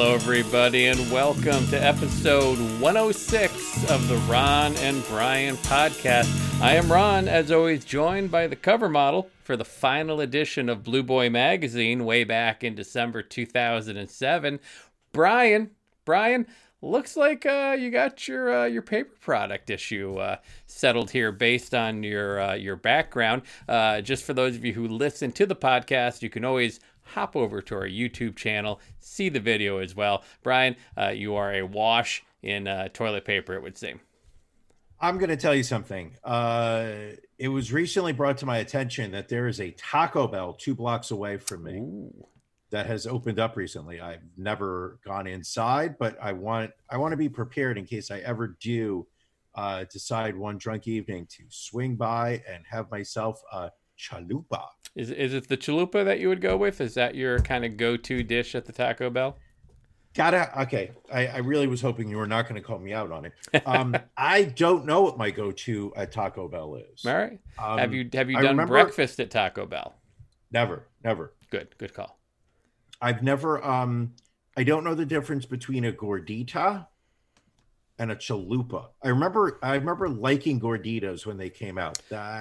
Hello, everybody, and welcome to episode 106 of the Ron and Brian podcast. I am Ron, as always, joined by the cover model for the final edition of Blue Boy magazine way back in December 2007, Brian. Brian, looks like you got your paper product issue settled here based on your background. Just for those of you who listen to the podcast, you can always hop over to our YouTube channel, see the video as well. Brian, you are a wash in toilet paper, it would seem. I'm going to tell you something. It was recently brought to my attention that there is a Taco Bell 2 blocks away from me. Ooh. That has opened up recently. I've never gone inside, but I want to be prepared in case I ever do decide one drunk evening to swing by and have myself a chalupa. Is it the chalupa that you would go with? Is that your kind of go-to dish at the Taco Bell? Okay. I really was hoping you were not going to call me out on it. I don't know what my go-to at Taco Bell is. All right. Have you done breakfast at Taco Bell? Never. Good call. I've never, I don't know the difference between a gordita and a chalupa. I remember liking gorditas when they came out.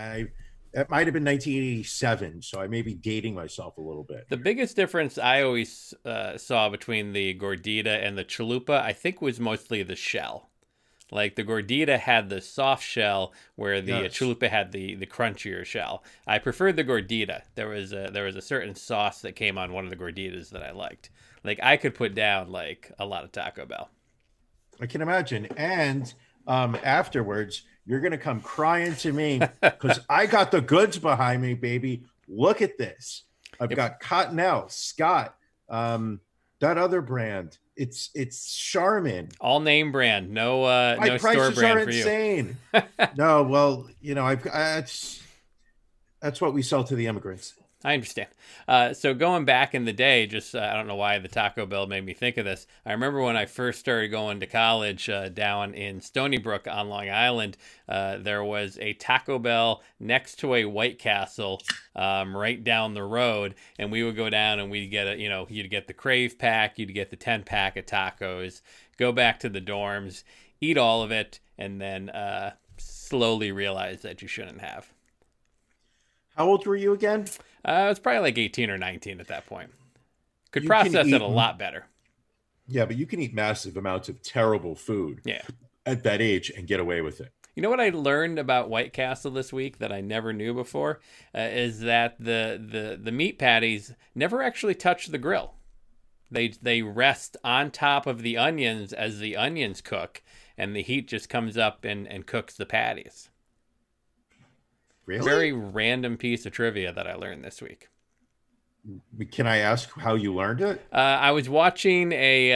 It might have been 1987, so I may be dating myself a little bit. The biggest difference I always saw between the gordita and the chalupa, I think, was mostly the shell. Like the gordita had the soft shell, where the chalupa had the crunchier shell. I preferred the gordita. There was a certain sauce that came on one of the gorditas that I liked. Like I could put down like a lot of Taco Bell. I can imagine. And afterwards, you're gonna come crying to me because I got the goods behind me, baby. Look at this. I've got Cottonelle, Scott, that other brand. It's Charmin. All name brand, no My store brand are for insane. No, well, that's what we sell to the immigrants. I understand. So going back in the day, just I don't know why the Taco Bell made me think of this. I remember when I first started going to college down in Stony Brook on Long Island, there was a Taco Bell next to a White Castle right down the road, and we would go down and we'd get you'd get the Crave pack, you'd get the 10-pack of tacos, go back to the dorms, eat all of it, and then slowly realize that you shouldn't have. How old were you again? I was probably like 18 or 19 at that point. Could process it a lot better. Yeah, but you can eat massive amounts of terrible food at that age and get away with it. You know what I learned about White Castle this week that I never knew before is that the meat patties never actually touch the grill. They rest on top of the onions as the onions cook, and the heat just comes up and cooks the patties. Really? Very random piece of trivia that I learned this week. Can I ask how you learned it? I was watching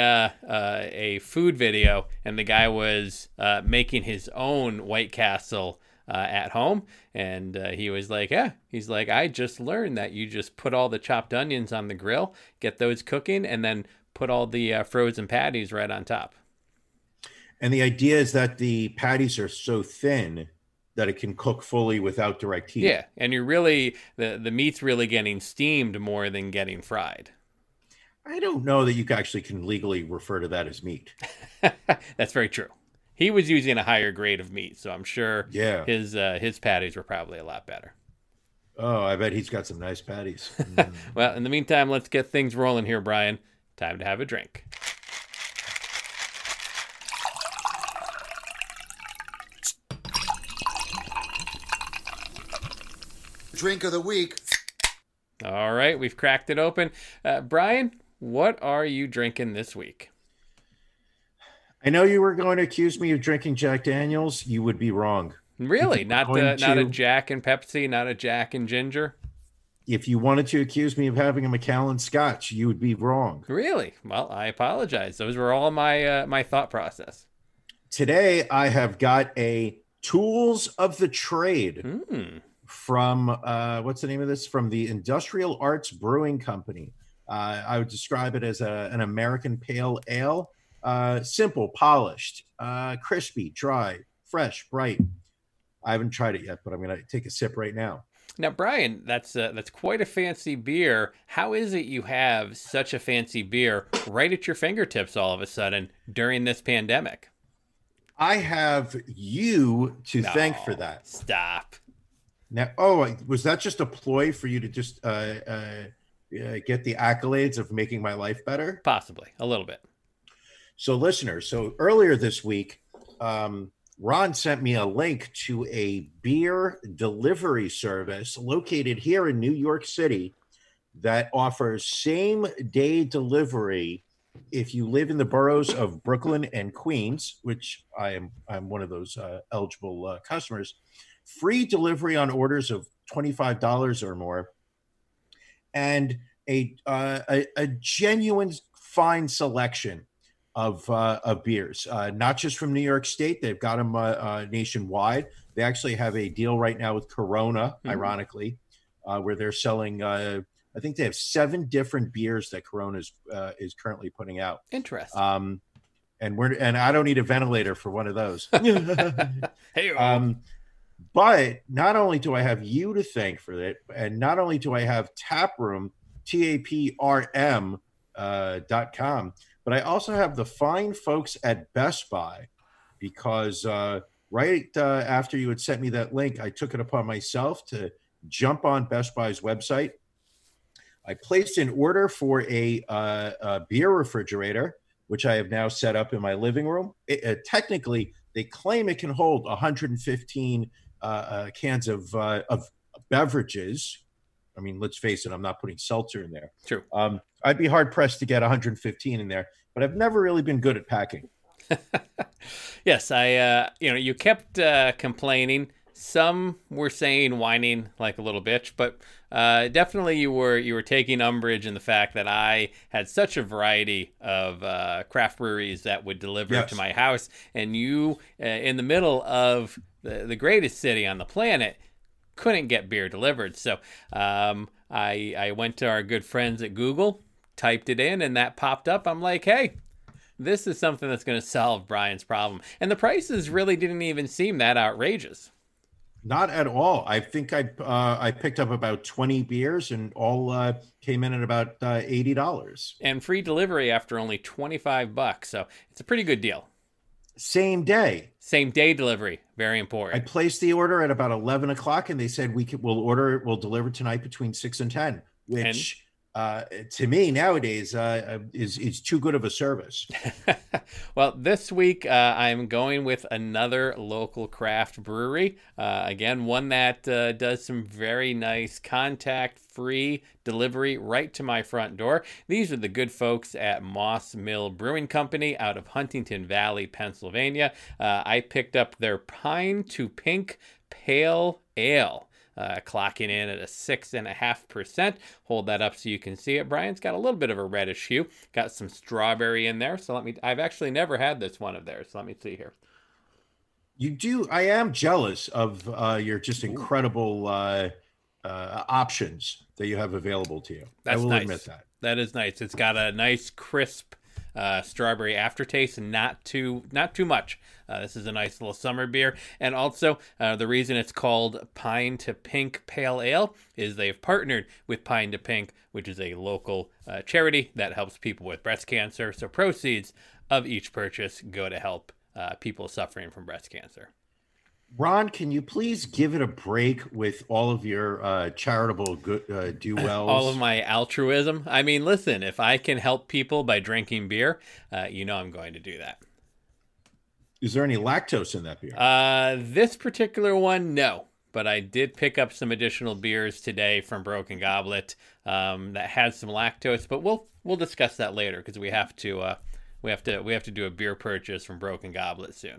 a food video, and the guy was making his own White Castle at home, and he was like, he's like, I just learned that you just put all the chopped onions on the grill, get those cooking, and then put all the frozen patties right on top. And the idea is that the patties are so thin that it can cook fully without direct heat. Yeah, and you're really, the meat's really getting steamed more than getting fried. I don't know that you actually can legally refer to that as meat. That's very true. He was using a higher grade of meat, so I'm sure his patties were probably a lot better. Oh, I bet he's got some nice patties. Well, in the meantime, let's get things rolling here, Brian. Time to have a drink. Drink of the week. All right, we've cracked it open. Brian, what are you drinking this week? I know you were going to accuse me of drinking Jack Daniels. You would be wrong. Really? Not a Jack and Pepsi, not a Jack and Ginger? If you wanted to accuse me of having a Macallan Scotch, you would be wrong. Really? Well, I apologize. Those were all my thought process. Today, I have got a Tools of the Trade. From what's the name of this? From the Industrial Arts Brewing Company. I would describe it as an American pale ale. Simple, polished, crispy, dry, fresh, bright. I haven't tried it yet, but I'm going to take a sip right now. Now, Brian, that's quite a fancy beer. How is it you have such a fancy beer right at your fingertips all of a sudden during this pandemic? I have you to thank for that. Stop. Now, was that just a ploy for you to just get the accolades of making my life better? Possibly, a little bit. So, listeners, earlier this week, Ron sent me a link to a beer delivery service located here in New York City that offers same-day delivery if you live in the boroughs of Brooklyn and Queens, which I'm one of those eligible customers. Free delivery on orders of $25 or more, and a genuine fine selection of beers, not just from New York State. They've got them nationwide. They actually have a deal right now with Corona, ironically, where they're selling. I think they have 7 different beers that Corona is currently putting out. Interesting. And I don't need a ventilator for one of those. Hey. But not only do I have you to thank for it, and not only do I have Taproom, TAPRM.com, but I also have the fine folks at Best Buy, because right after you had sent me that link, I took it upon myself to jump on Best Buy's website. I placed an order for a beer refrigerator, which I have now set up in my living room. Technically, they claim it can hold 115 cans of beverages. I mean, let's face it, I'm not putting seltzer in there. True. I'd be hard pressed to get 115 in there, but I've never really been good at packing. Yes, you kept complaining. Some were saying whining like a little bitch, but definitely you were taking umbrage in the fact that I had such a variety of craft breweries that would deliver to my house, and you, in the middle of the greatest city on the planet, couldn't get beer delivered. So I went to our good friends at Google, typed it in, and that popped up. I'm like, hey, this is something that's going to solve Brian's problem. And the prices really didn't even seem that outrageous. Not at all. I think I picked up about 20 beers, and all came in at about $80. And free delivery after only $25. So it's a pretty good deal. Same day Delivery. Very important. I placed the order at about 11 o'clock, and they said we'll deliver tonight between 6 and 10, which to me nowadays is too good of a service. Well, this week I'm going with another local craft brewery. Again, one that does some very nice contact-free delivery right to my front door. These are the good folks at Moss Mill Brewing Company out of Huntington Valley, Pennsylvania. I picked up their Pine to Pink Pale Ale. Clocking in at a 6.5%. Hold that up so you can see it. Brian's got a little bit of a reddish hue. Got some strawberry in there. So I've actually never had this one of theirs. So let me see here. You do. I am jealous of your just incredible options that you have available to you. That's I will nice. admit that. That is nice. It's got a nice crisp strawberry aftertaste, and not too much. This is a nice little summer beer. And also, the reason it's called Pine to Pink Pale Ale is they've partnered with Pine to Pink, which is a local charity that helps people with breast cancer. So proceeds of each purchase go to help people suffering from breast cancer. Ron, can you please give it a break with all of your charitable do wells? All of my altruism. I mean, listen, if I can help people by drinking beer, I'm going to do that. Is there any lactose in that beer? This particular one, no. But I did pick up some additional beers today from Broken Goblet that had some lactose. But we'll discuss that later, because we have to do a beer purchase from Broken Goblet soon.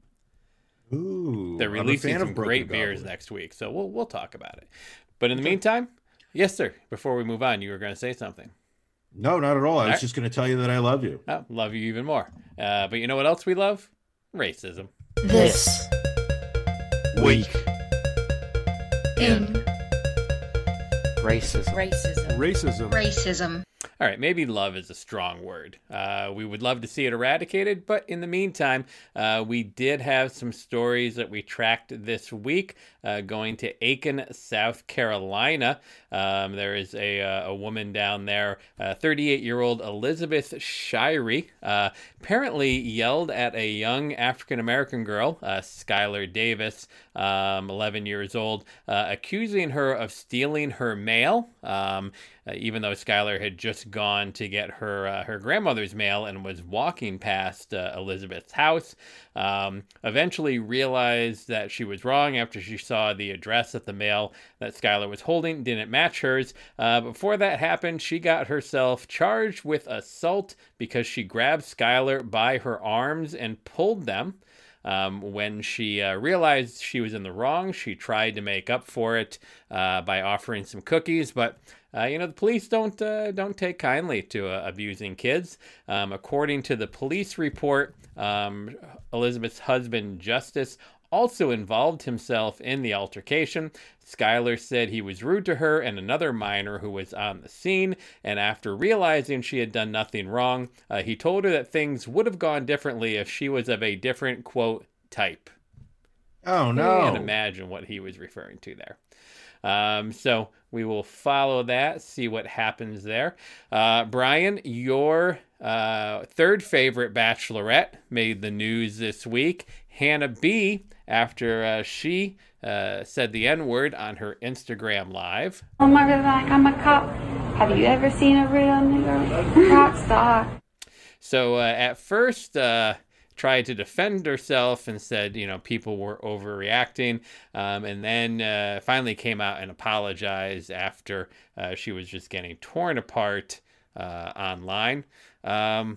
Ooh, they're releasing some great beers next week, so we'll talk about it. But in the meantime, yes, sir. Before we move on, you were going to say something. No, not at all. I was just going to tell you that I love you. Oh, love you even more. But you know what else we love? Racism. This week in racism. racism. Racism. Racism. All right, maybe love is a strong word. We would love to see it eradicated, but in the meantime, we did have some stories that we tracked this week. Going to Aiken, South Carolina, there is a woman down there, 38-year-old Elizabeth Shirey, apparently yelled at a young African-American girl, Skylar Davis, 11 years old, accusing her of stealing her mail, even though Skylar had just gone to get her grandmother's mail and was walking past Elizabeth's house. Eventually realized that she was wrong after she saw the address that the mail that Skylar was holding didn't match hers. Before that happened, she got herself charged with assault because she grabbed Skylar by her arms and pulled them. When she realized she was in the wrong, she tried to make up for it by offering some cookies, but the police don't take kindly to abusing kids. According to the police report, Elizabeth's husband, Justice, also involved himself in the altercation. Skylar said he was rude to her and another minor who was on the scene, and after realizing she had done nothing wrong, he told her that things would have gone differently if she was of a different, quote, type. Oh, no. Can't imagine what he was referring to there. So we will follow that, see what happens there. Brian, your third favorite bachelorette made the news this week. Hannah B., after she said the N-word on her Instagram Live. Oh my God, like I'm a cop. Have you ever seen a real nigga rock star? So at first, tried to defend herself and said, people were overreacting, and then finally came out and apologized after she was just getting torn apart online. I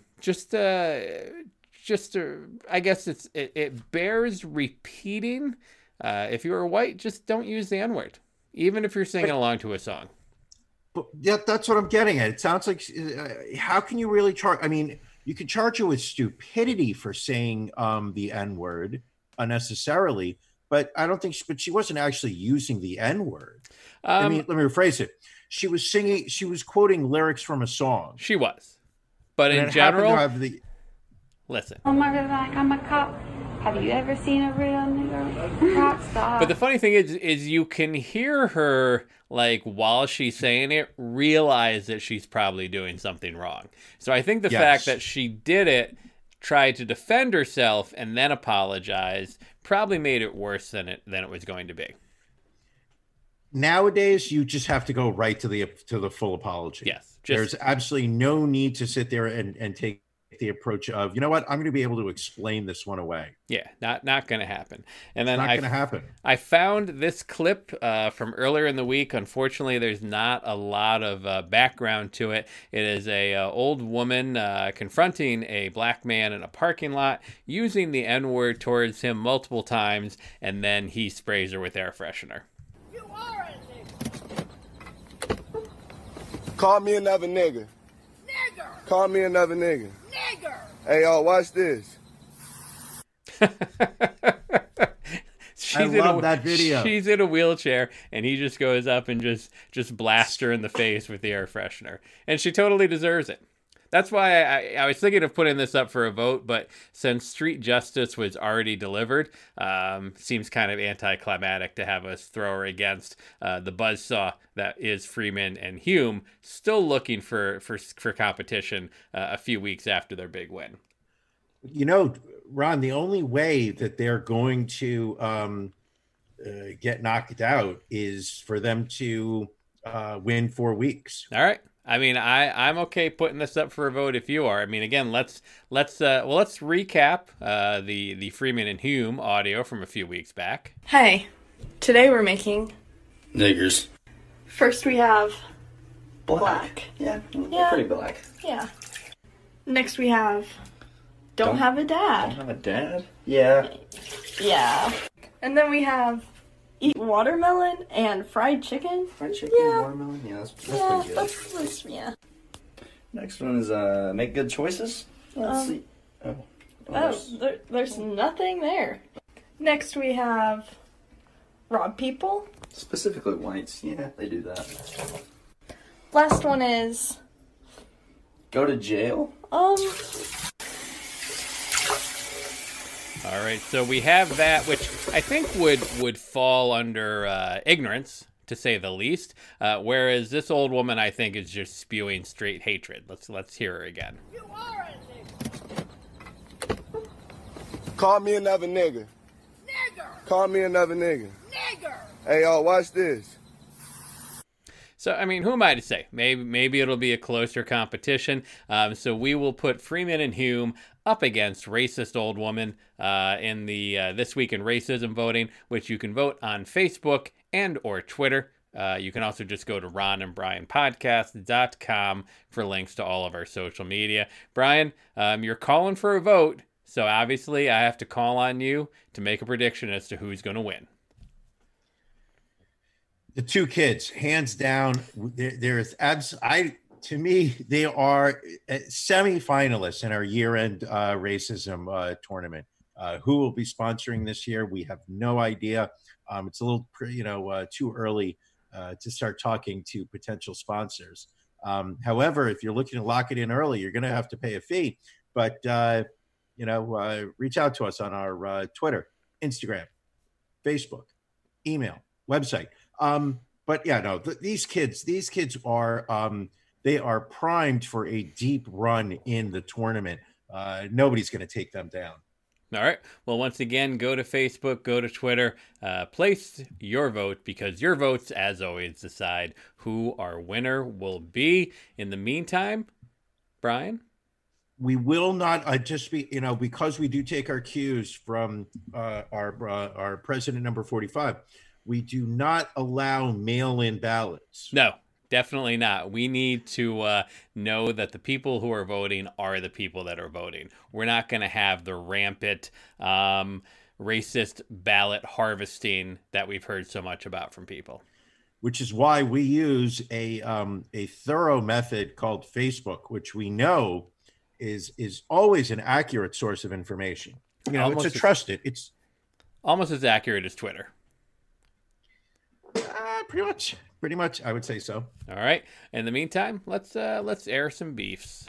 guess it bears repeating. If you're white, just don't use the N-word, even if you're singing along to a song. But yeah, that's what I'm getting at. It sounds like, how can you really charge? I mean, you can charge her with stupidity for saying the N-word unnecessarily, but I don't think, but she wasn't actually using the N-word. Let me rephrase it. She was quoting lyrics from a song. She was. But in general, listen. Oh my God, like I'm a cop. Have you ever seen a real nigga rock star? But the funny thing is you can hear her, like, while she's saying it, realize that she's probably doing something wrong. So I think the fact that she did it, tried to defend herself, and then apologized, probably made it worse than it was going to be. Nowadays, you just have to go right to the full apology. Yes. There's absolutely no need to sit there and take the approach of, you know what, I'm going to be able to explain this one away. Yeah, not going to happen. And then not going to happen. I found this clip from earlier in the week. Unfortunately, there's not a lot of background to it. It is a old woman confronting a black man in a parking lot, using the N-word towards him multiple times, and then he sprays her with air freshener. You are a nigga. Call me another nigga. Nigger. Call me another nigga. Nigger. Hey, y'all, watch this. I love that video. She's in a wheelchair, and he just goes up and just blasts her in the face with the air freshener. And she totally deserves it. That's why I was thinking of putting this up for a vote, but since Street Justice was already delivered, seems kind of anticlimactic to have us throw her against the buzzsaw that is Freeman and Hume, still looking for competition a few weeks after their big win. Ron, the only way that they're going to get knocked out is for them to win 4 weeks. All right. I mean, I'm okay putting this up for a vote if you are. I mean, again, let's recap the Freeman and Hume audio from a few weeks back. Hey, today we're making Niggers. First we have black. Yeah, Yeah. pretty black. Yeah. Next we have don't have a Don't dad. have a dad? Yeah. Yeah. And then we have eat watermelon and fried chicken. Fried chicken, Yeah. watermelon? Yeah, that's Yeah, pretty good. that's yeah. Next one is make good choices. Let's see. There's nothing there. Next we have rob people. Specifically whites. Yeah, they do that. Last one is Go to jail? All right, so we have that, which I think would fall under ignorance, to say the least. Whereas this old woman, I think, is just spewing straight hatred. Let's hear her again. You are a nigger. Call me another nigga. Nigger. Call me another nigga. Nigger. Hey, y'all, watch this. So, I mean, who am I to say? Maybe it'll be a closer competition. So we will put Freeman and Hume up against Racist Old Woman in the This Week in Racism voting, which you can vote on Facebook and or Twitter. You can also just go to ronandbrianpodcast.com for links to all of our social media. Brian, you're calling for a vote, so obviously I have to call on you to make a prediction as to who's going to win. The two kids, hands down. To me, they are semi-finalists in our year-end racism tournament. Who will be sponsoring this year? We have no idea. It's a little, too early to start talking to potential sponsors. However, if you're looking to lock it in early, you're going to have to pay a fee. But reach out to us on our Twitter, Instagram, Facebook, email, website. But yeah, no, these kids are they are primed for a deep run in the tournament. Nobody's going to take them down. All right. Well, once again, go to Facebook, go to Twitter, place your vote, because your votes, as always, decide who our winner will be. In the meantime, Brian? We will not just be, because we do take our cues from our president number 45. We do not allow mail-in ballots. No, definitely not. We need to know that the people who are voting are the people that are voting. We're not going to have the rampant racist ballot harvesting that we've heard so much about from people. Which is why we use a thorough method called Facebook, which we know is always an accurate source of information. It's a trusted. It's almost as accurate as Twitter. Pretty much, I would say so. All right. In the meantime, let's air some beefs.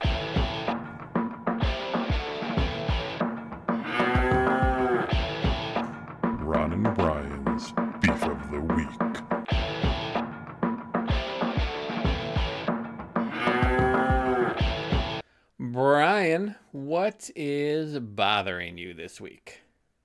Ron and Brian's Beef of the Week. Brian, what is bothering you this week?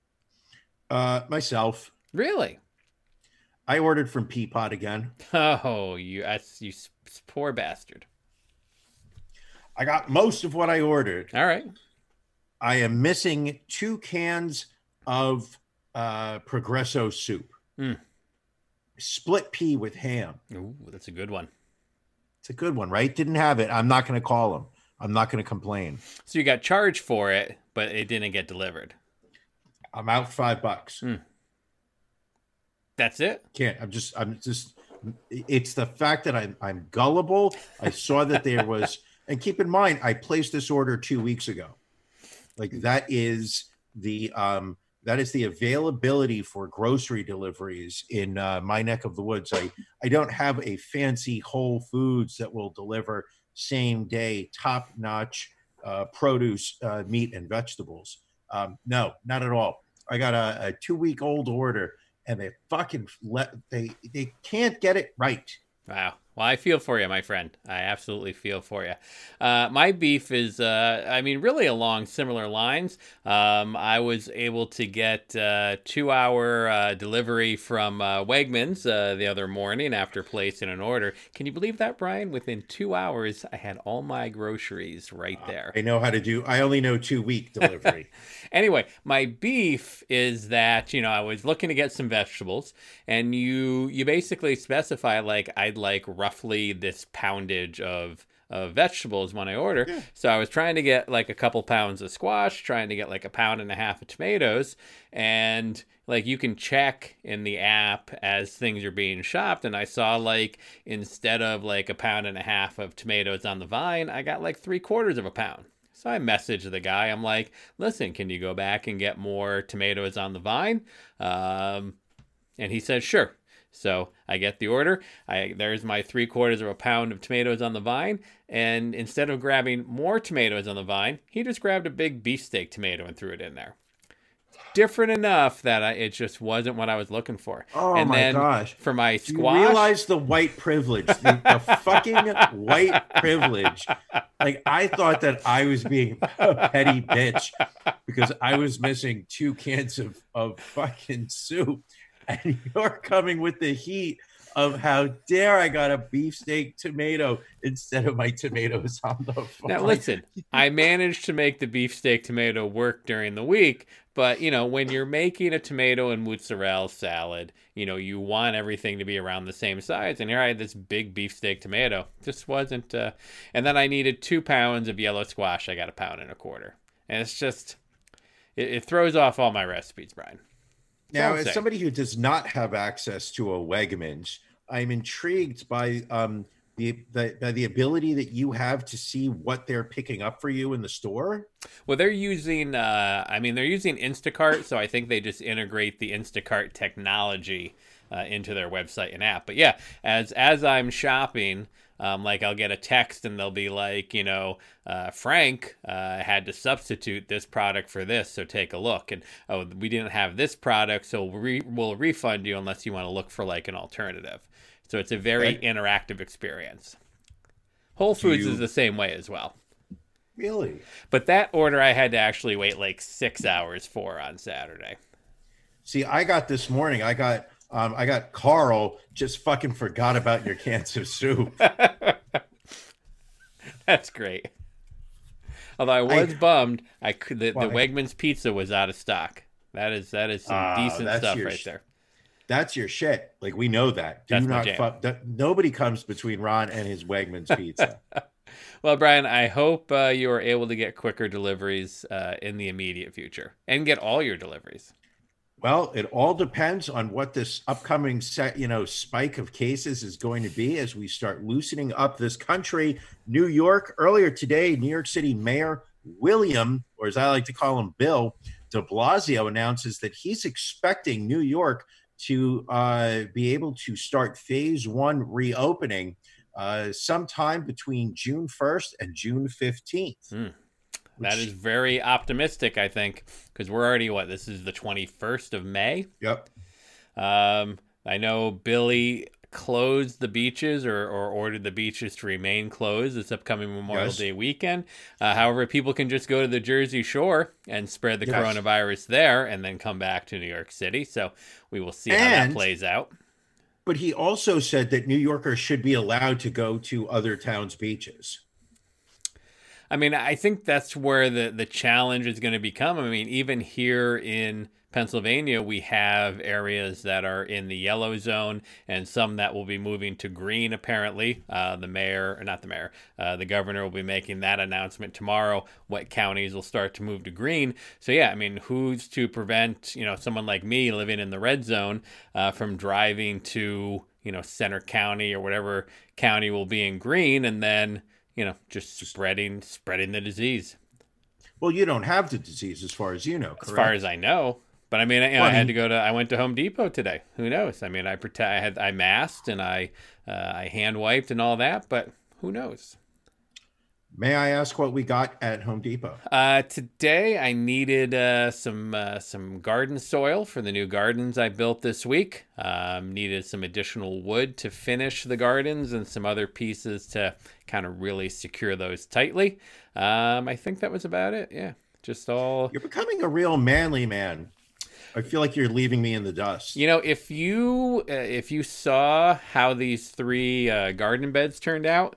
Myself. Really? I ordered from Peapod again. Oh, you poor bastard. I got most of what I ordered. All right. I am missing 2 cans of Progresso soup. Split pea with ham. Ooh, that's a good one. It's a good one, right? Didn't have it. I'm not going to call them. I'm not going to complain. So you got charged for it, but it didn't get delivered. I'm out $5. That's it? Can't. I'm just. It's the fact that I'm gullible. I saw that there was, and keep in mind, I placed this order 2 weeks ago. Like that is the availability for grocery deliveries in my neck of the woods. I don't have a fancy Whole Foods that will deliver same day, top notch produce, meat and vegetables. No, not at all. I got a 2-week-old order. And they fucking they can't get it right. Wow. Well, I feel for you, my friend. I absolutely feel for you. My beef is, really along similar lines. I was able to get 2-hour delivery from Wegmans the other morning after placing an order. Can you believe that, Brian? Within 2 hours, I had all my groceries right there. I know how to do. I only know 2-week delivery. Anyway, my beef is that, I was looking to get some vegetables, and you basically specify, I'd like roughly this poundage of vegetables when I order. Yeah. So I was trying to get a couple pounds of squash, trying to get 1.5 pounds of tomatoes, and you can check in the app as things are being shopped, and I saw instead of 1.5 pounds of tomatoes on the vine, I got 3/4 of a pound. So I messaged the guy. I'm like, listen, can you go back and get more tomatoes on the vine? And he said, sure. So I get the order. There's my 3/4 of a pound of tomatoes on the vine. And instead of grabbing more tomatoes on the vine, he just grabbed a big beefsteak tomato and threw it in there. Different enough that it just wasn't what I was looking for. Oh, and my then gosh. For my Do you squash. realize the white privilege, the fucking white privilege. Like, I thought that I was being a petty bitch because I was missing 2 cans of fucking soup. And you're coming with the heat of how dare I got a beefsteak tomato instead of my tomatoes on the phone. Now, listen, I managed to make the beefsteak tomato work during the week, but, when you're making a tomato and mozzarella salad, you want everything to be around the same size. And here I had this big beefsteak tomato. Just wasn't, and then I needed 2 pounds of yellow squash. I got 1.25 pounds. And it's just, it throws off all my recipes, Brian. Now, as somebody who does not have access to a Wegmans, I'm intrigued by the ability that you have to see what they're picking up for you in the store. Well, they're using Instacart, so I think they just integrate the Instacart technology into their website and app. But yeah, as I'm shopping, like I'll get a text and they'll be like, Frank had to substitute this product for this, so take a look. And we didn't have this product, so we'll refund you unless you want to look for like an alternative. So it's a very interactive experience. Whole Foods is the same way as well. Really? But that order I had to actually wait like 6 hours for on Saturday. See, I got this morning. I got Carl just fucking forgot about your cans of soup. That's great. Although I was bummed, the Wegmans pizza was out of stock. That is some decent stuff right there. That's your shit. Like, we know that. Nobody comes between Ron and his Wegmans pizza. Well, Brian, I hope you are able to get quicker deliveries in the immediate future and get all your deliveries. Well, it all depends on what this upcoming spike of cases is going to be as we start loosening up this country. New York, earlier today, New York City Mayor William, or as I like to call him, Bill de Blasio, announces that he's expecting New York to be able to start phase 1 reopening sometime between June 1st and June 15th. That is very optimistic, I think, because we're already, this is the 21st of May? Yep. I know Billy closed the beaches or ordered the beaches to remain closed this upcoming Memorial Day weekend. However, people can just go to the Jersey Shore and spread the coronavirus there and then come back to New York City. So we will see how that plays out. But he also said that New Yorkers should be allowed to go to other towns' beaches. I mean, I think that's where the challenge is going to become. I mean, even here in Pennsylvania, we have areas that are in the yellow zone and some that will be moving to green, apparently. The governor will be making that announcement tomorrow, what counties will start to move to green. So, yeah, I mean, who's to prevent, someone like me living in the red zone from driving to, Center County or whatever county will be in green and then, just spreading the disease. Well, you don't have the disease as far as you know, correct? As far as I know. But I mean, I went to Home Depot today. Who knows? I mean, I masked and I hand wiped and all that, but who knows? May I ask what we got at Home Depot? Today I needed some garden soil for the new gardens I built this week. Needed some additional wood to finish the gardens and some other pieces to kind of really secure those tightly. I think that was about it. Yeah, just all. You're becoming a real manly man. I feel like you're leaving me in the dust. If you saw how these 3 garden beds turned out,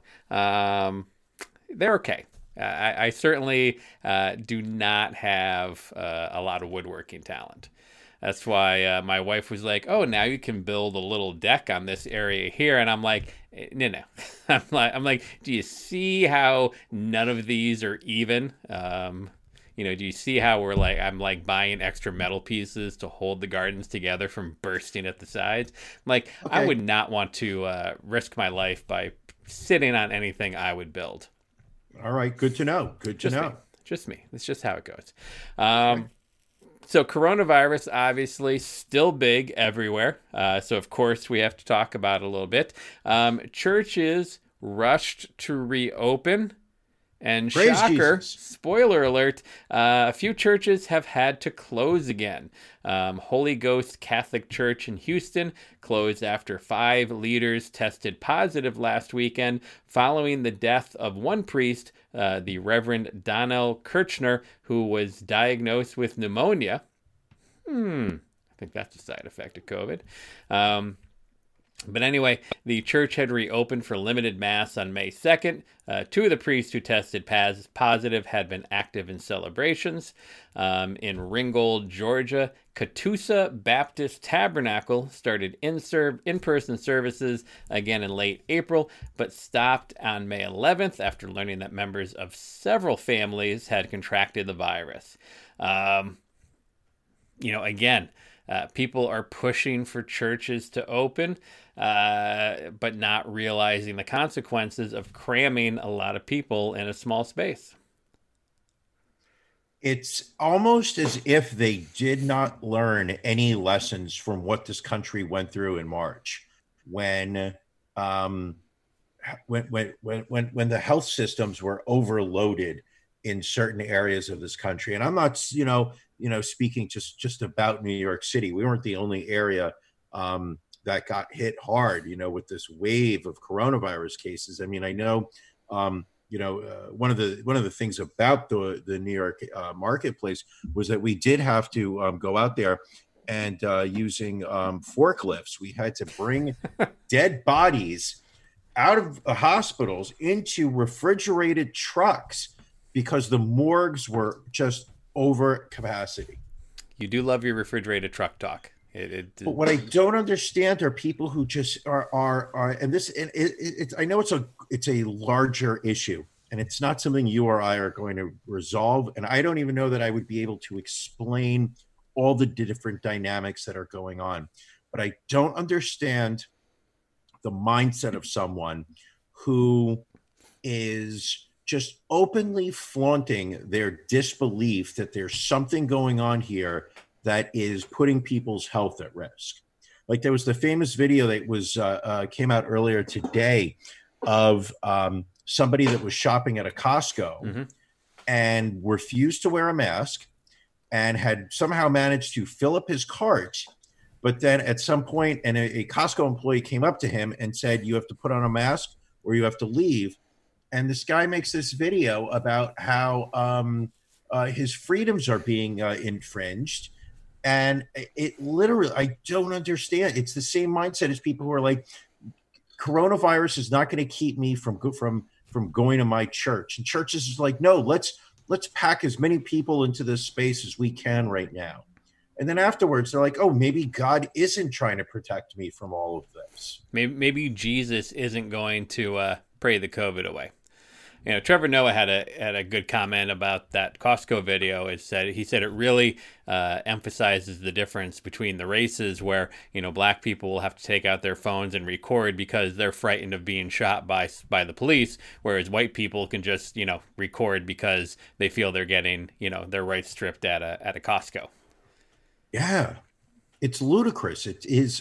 they're okay. I certainly do not have a lot of woodworking talent. That's why my wife was like, "Oh, now you can build a little deck on this area here," and I'm like, "No." I'm like, "Do you see how none of these are even?" Do you see how I'm buying extra metal pieces to hold the gardens together from bursting at the sides? I'm like, okay. I would not want to risk my life by sitting on anything I would build. All right. Good to know. Just me. It's just how it goes. So coronavirus, obviously, still big everywhere. So, of course, we have to talk about it a little bit. Churches rushed to reopen. And Praise shocker, Jesus. spoiler alert, a few churches have had to close again. Holy Ghost Catholic Church in Houston closed after 5 leaders tested positive last weekend following the death of one priest, the Reverend Donnell Kirchner, who was diagnosed with pneumonia. I think that's a side effect of COVID. But anyway, the church had reopened for limited mass on May 2nd. 2 of the priests who tested positive had been active in celebrations. In Ringgold, Georgia, Catoosa Baptist Tabernacle started in-person services again in late April, but stopped on May 11th after learning that members of several families had contracted the virus. Again, people are pushing for churches to open, but not realizing the consequences of cramming a lot of people in a small space. It's almost as if they did not learn any lessons from what this country went through in March, when the health systems were overloaded in certain areas of this country. And I'm not, speaking just about New York City. We weren't the only area that got hit hard, with this wave of coronavirus cases. I mean, I know, one of the things about the New York marketplace was that we did have to go out there and using forklifts. We had to bring dead bodies out of hospitals into refrigerated trucks because the morgues were just over capacity. You do love your refrigerated truck talk. But what I don't understand are people who just are and this, and it's I know it's a larger issue, and it's not something you or I are going to resolve. And I don't even know that I would be able to explain all the different dynamics that are going on. But I don't understand the mindset of someone who is just openly flaunting their disbelief that there's something going on here that is putting people's health at risk. Like there was the famous video that was came out earlier today of somebody that was shopping at a Costco and refused to wear a mask and had somehow managed to fill up his cart. But then at some point, and a Costco employee came up to him and said, "You have to put on a mask or you have to leave." And this guy makes this video about how his freedoms are being infringed. And it literally, I don't understand. It's the same mindset as people who are like, coronavirus is not going to keep me from going to my church. And churches is like, no, let's pack as many people into this space as we can right now. And then afterwards, they're like, oh, maybe God isn't trying to protect me from all of this. Maybe Jesus isn't going to pray the COVID away. Trevor Noah had a good comment about that Costco video. He said it really emphasizes the difference between the races, where black people will have to take out their phones and record because they're frightened of being shot by the police, whereas white people can just record because they feel they're getting their rights stripped at a Costco. Yeah, it's ludicrous. It is,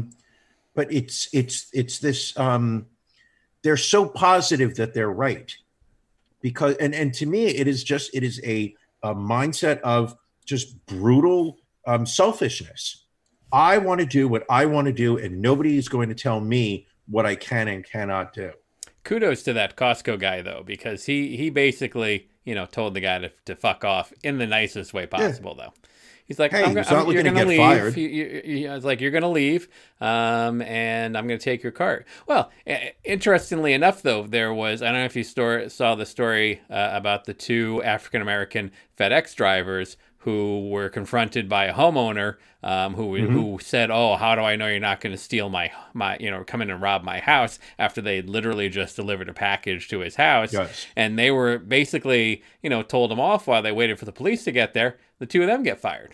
but it's this. They're so positive that they're right. Because and to me, it is a mindset of just brutal selfishness. I want to do what I want to do, and nobody is going to tell me what I can and cannot do. Kudos to that Costco guy, though, because he basically told the guy to fuck off in the nicest way possible, though. He's like, hey, you're going to leave. I was like, you're going to leave, and I'm going to take your cart. Well, interestingly enough, though, there was, I don't know if you saw the story about the 2 African-American FedEx drivers who were confronted by a homeowner who said, oh, how do I know you're not going to steal my come in and rob my house, after they literally just delivered a package to his house. Yes. And they were basically, told him off while they waited for the police to get there. The 2 of them get fired.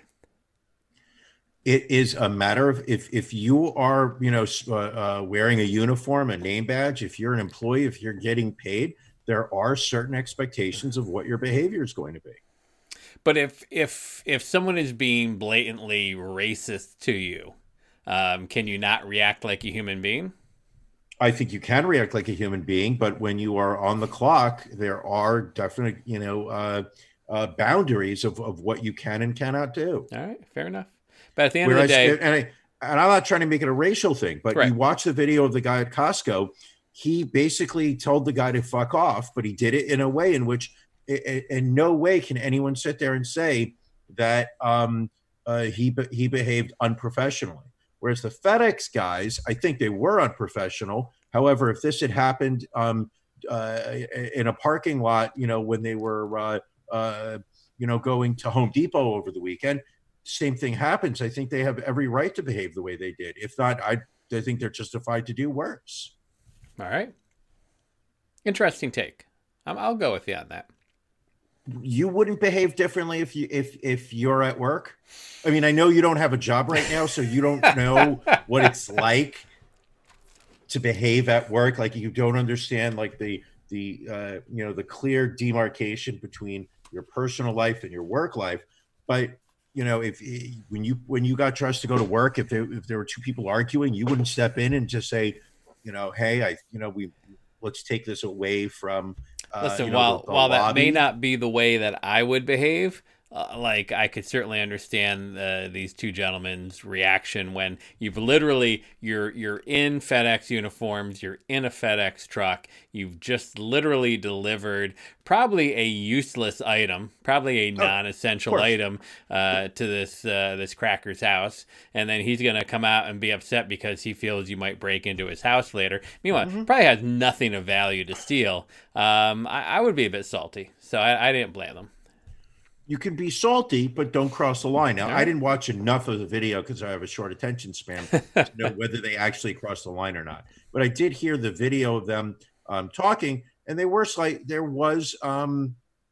It is a matter of if you are, wearing a uniform, a name badge, if you're an employee, if you're getting paid, there are certain expectations of what your behavior is going to be. But if someone is being blatantly racist to you, can you not react like a human being? I think you can react like a human being, but when you are on the clock, there are definite, boundaries of what you can and cannot do. All right, fair enough. But at the end of the day, and I'm not trying to make it a racial thing, but Right. you watch the video of the guy at Costco. He basically told the guy to fuck off, but he did it in a way in which, in no way can anyone sit there and say that he behaved unprofessionally. Whereas the FedEx guys, I think they were unprofessional. However, if this had happened in a parking lot, when they were, going to Home Depot over the weekend, same thing happens. I think they have every right to behave the way they did. If not, I think they're justified to do worse. all right. Interesting take. I'll go with you on that. You wouldn't behave differently if you're at work. I mean, I know you don't have a job right now, so you don't know what it's like to behave at work. Like, you don't understand like the clear demarcation between your personal life and your work life. But if when you got dressed to go to work, if there were two people arguing, you wouldn't step in and just say, hey, let's take this away from. Listen, the while that lobby. may not be the way that I would behave, I could certainly understand these two gentlemen's reaction when you've literally you're in FedEx uniforms, you're in a FedEx truck, you've just literally delivered probably a useless item, probably a non-essential item to this cracker's house, and then he's gonna come out and be upset because he feels you might break into his house later. Meanwhile, probably has nothing of value to steal. I would be a bit salty, so I didn't blame them. You can be salty, but don't cross the line. Now, I didn't watch enough of the video because I have a short attention span to know whether they actually crossed the line or not. But I did hear the video of them talking, and there was that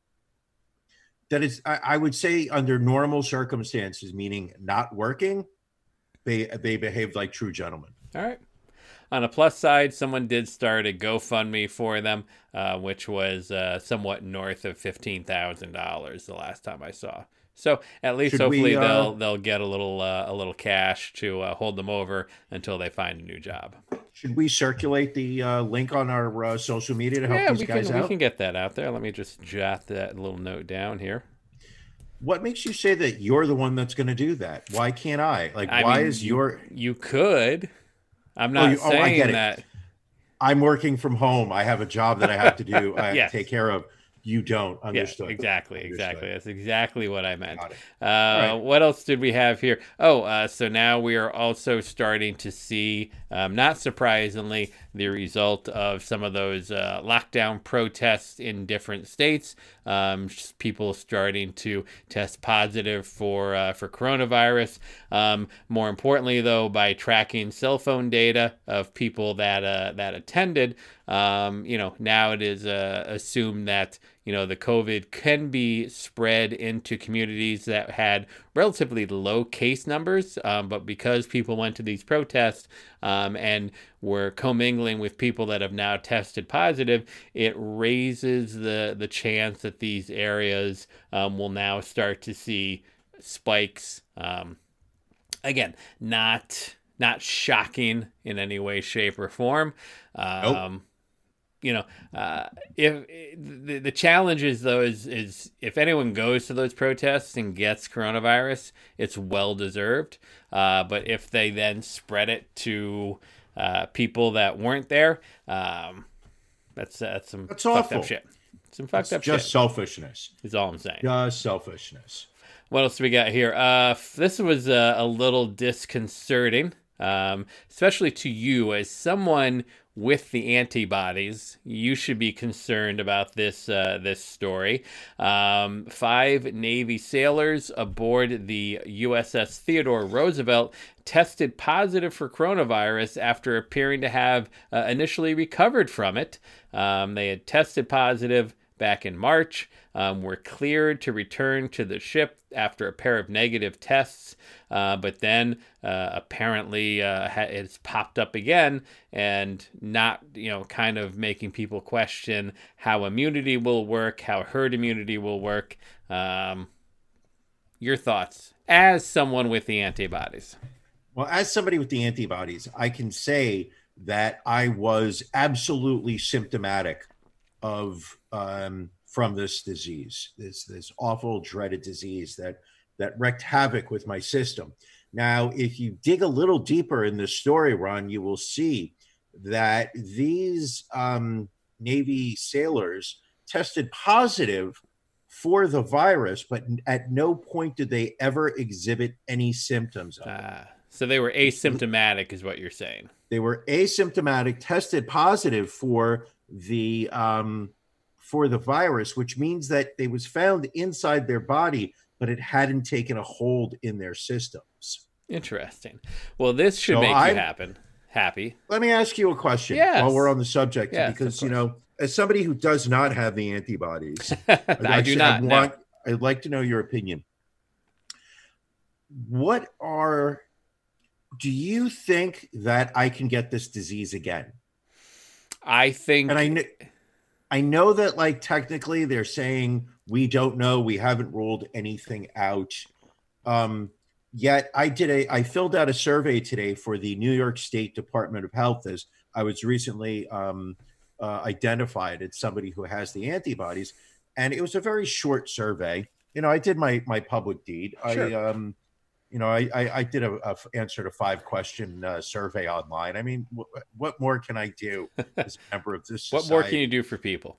is, I would say, under normal circumstances, meaning not working, they behaved like true gentlemen. All right. On a plus side, someone did start a GoFundMe for them, which was somewhat north of $15,000 the last time I saw. So at least hopefully they'll get a little cash to hold them over until they find a new job. Should we circulate the link on our social media to help these guys out? We can get that out there. Let me just jot that little note down here. What makes you say that you're the one that's going to do that? Why can't I? You could. I'm not saying that. I'm working from home. I have a job that I have to do. I have to take care of. You don't. Understood. Yeah, exactly. That's exactly what I meant. Right. What else did we have here? So now we are also starting to see, not surprisingly, the result of some of those lockdown protests in different states. People starting to test positive for coronavirus. More importantly, though, by tracking cell phone data of people that attended, now it is assumed that the COVID can be spread into communities that had relatively low case numbers, but because people went to these protests and were commingling with people that have now tested positive, it raises the chance that these areas will now start to see spikes. Again, not shocking in any way, shape, or form. Nope. If the challenge is though is if anyone goes to those protests and gets coronavirus, it's well deserved. But if they then spread it to people that weren't there, that's some fucked awful. up shit. Some fucked up just shit. Selfishness. Is all I'm saying. Just selfishness. What else do we got here? This was a little disconcerting, especially to you as someone with the antibodies. You should be concerned about this story. 5 Navy sailors aboard the USS Theodore Roosevelt tested positive for coronavirus after appearing to have initially recovered from it. They had tested positive back in March, were cleared to return to the ship after a pair of negative tests, but then apparently it's popped up again, and not, kind of making people question how immunity will work, how herd immunity will work. your thoughts as someone with the antibodies. Well, as somebody with the antibodies, I can say that I was absolutely symptomatic of from this disease, this awful, dreaded disease that wreaked havoc with my system. Now, if you dig a little deeper in this story, Ron, you will see that these Navy sailors tested positive for the virus, but at no point did they ever exhibit any symptoms of it. So they were asymptomatic, is what you're saying. They were asymptomatic, tested positive for the virus, which means that it was found inside their body, but it hadn't taken a hold in their systems. Interesting. Well, this should make you happy. Let me ask you a question while we're on the subject, because, you know, as somebody who does not have the antibodies, I'd like to know your opinion. Do you think that I can get this disease again? I think, and I know that, like, technically they're saying we don't know, we haven't ruled anything out. Yet I filled out a survey today for the New York State Department of Health, as I was recently identified as somebody who has the antibodies, and it was a very short survey. You know, I did my public deed. Sure. I did a answered a 5-question survey online. I mean, what more can I do as a member of this society? What more can you do for people?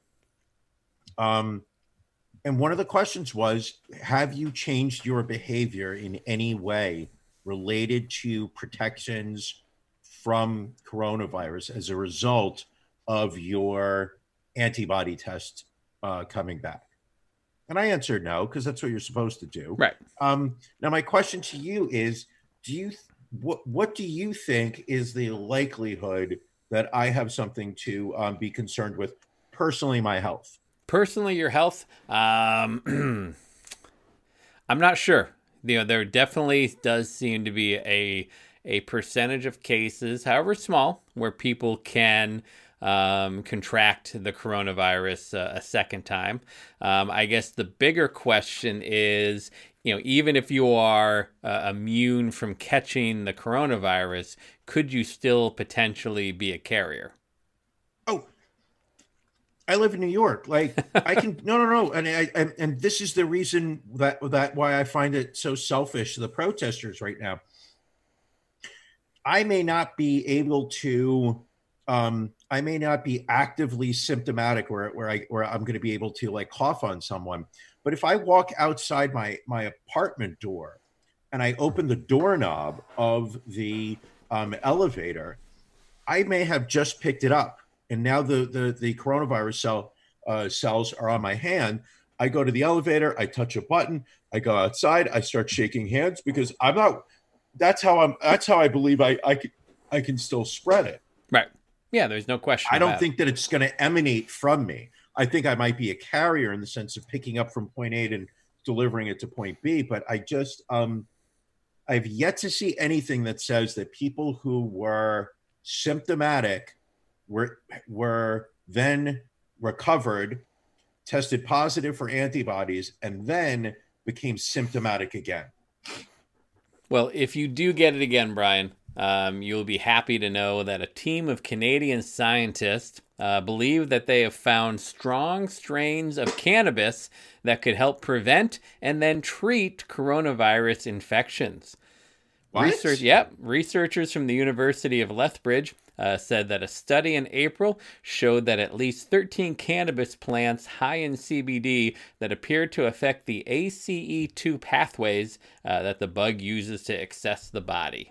And one of the questions was, have you changed your behavior in any way related to protections from coronavirus as a result of your antibody test coming back? And I answered no, because that's what you're supposed to do. Right. Now, my question to you is, what do you think is the likelihood that I have something to be concerned with, personally, my health? Personally, your health? I'm not sure. You know, there definitely does seem to be a percentage of cases, however small, where people can contract the coronavirus a second time. I guess the bigger question is, you know, even if you are immune from catching the coronavirus, could you still potentially be a carrier? Oh, I live in New York. Like, I can no, and this is the reason that why I find it so selfish. The protesters right now. I may not be able to. I may not be actively symptomatic where I'm going to be able to, like, cough on someone. But if I walk outside my apartment door and I open the doorknob of the elevator, I may have just picked it up. And now the coronavirus cells are on my hand. I go to the elevator, I touch a button, I go outside, I start shaking hands, because I'm not. That's how I believe I can still spread it. Right. Yeah, there's no question. I don't think that it's going to emanate from me. I think I might be a carrier in the sense of picking up from point A and delivering it to point B. But I just, I've yet to see anything that says that people who were symptomatic were then recovered, tested positive for antibodies, and then became symptomatic again. Well, if you do get it again, Brian, you'll be happy to know that a team of Canadian scientists believe that they have found strong strains of cannabis that could help prevent and then treat coronavirus infections. What? Researchers from the University of Lethbridge said that a study in April showed that at least 13 cannabis plants high in CBD that appeared to affect the ACE2 pathways that the bug uses to access the body.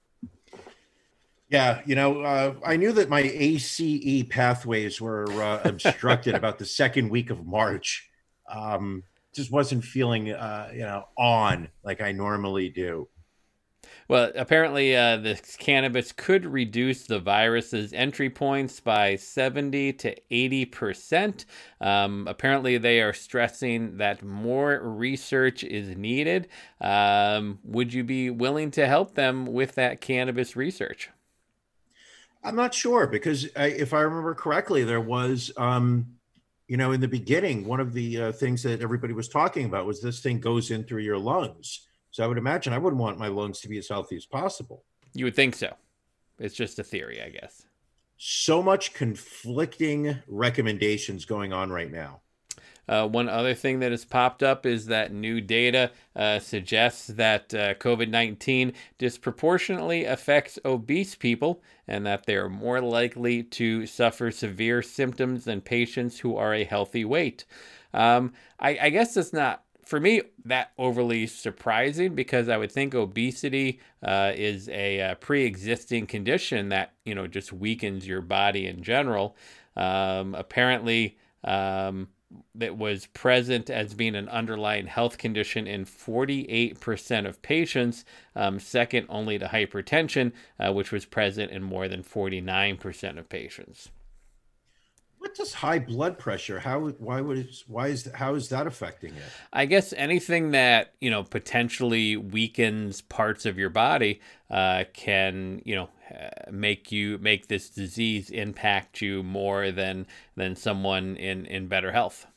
Yeah, I knew that my ACE pathways were obstructed about the second week of March. Just wasn't feeling, on like I normally do. Well, apparently the cannabis could reduce the virus's entry points by 70 to 80%. Apparently they are stressing that more research is needed. Would you be willing to help them with that cannabis research? I'm not sure, because if I remember correctly, there was in the beginning, one of the things that everybody was talking about was this thing goes in through your lungs. So I would imagine I wouldn't want my lungs to be as healthy as possible. You would think so. It's just a theory, I guess. So much conflicting recommendations going on right now. One other thing that has popped up is that new data suggests that COVID-19 disproportionately affects obese people and that they are more likely to suffer severe symptoms than patients who are a healthy weight. I guess it's not, for me, that overly surprising because I would think obesity is a pre-existing condition that, just weakens your body in general. Apparently, that was present as being an underlying health condition in 48% of patients, second only to hypertension, which was present in more than 49% of patients. What does high blood pressure? How is that affecting it? I guess anything that potentially weakens parts of your body can make this disease impact you more than someone in better health.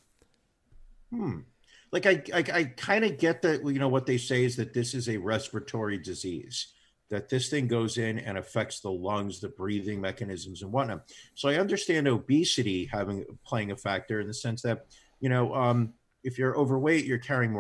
Like I kind of get that. What they say is that this is a respiratory disease, that this thing goes in and affects the lungs, the breathing mechanisms and whatnot. So I understand obesity playing a factor in the sense that, if you're overweight, you're carrying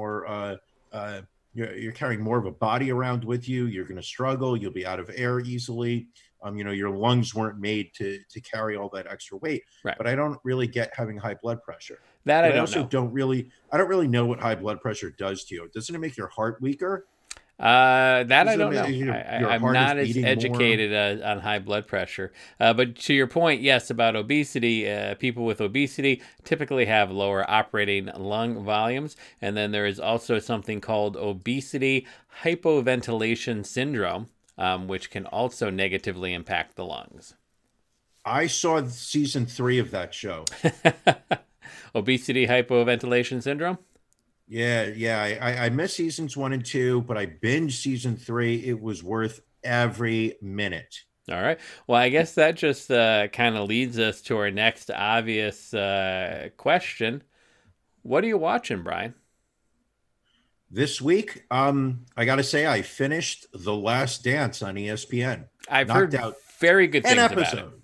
you're carrying more of a body around with you. You're going to struggle. You'll be out of air easily. Your lungs weren't made to carry all that extra weight. Right. But I don't really get having high blood pressure. That but I also don't really know what high blood pressure does to you. Doesn't it make your heart weaker? That I don't know. I'm not as educated on high blood pressure. But to your point, yes, about obesity, people with obesity typically have lower operating lung volumes. And then there is also something called obesity hypoventilation syndrome, which can also negatively impact the lungs. I saw season 3 of that show. Obesity hypoventilation syndrome? Yeah. I missed seasons 1 and 2, but I binged season 3. It was worth every minute. All right. Well, I guess that just kind of leads us to our next obvious question. What are you watching, Brian? This week, I got to say, I finished The Last Dance on ESPN. I've heard very good things about it.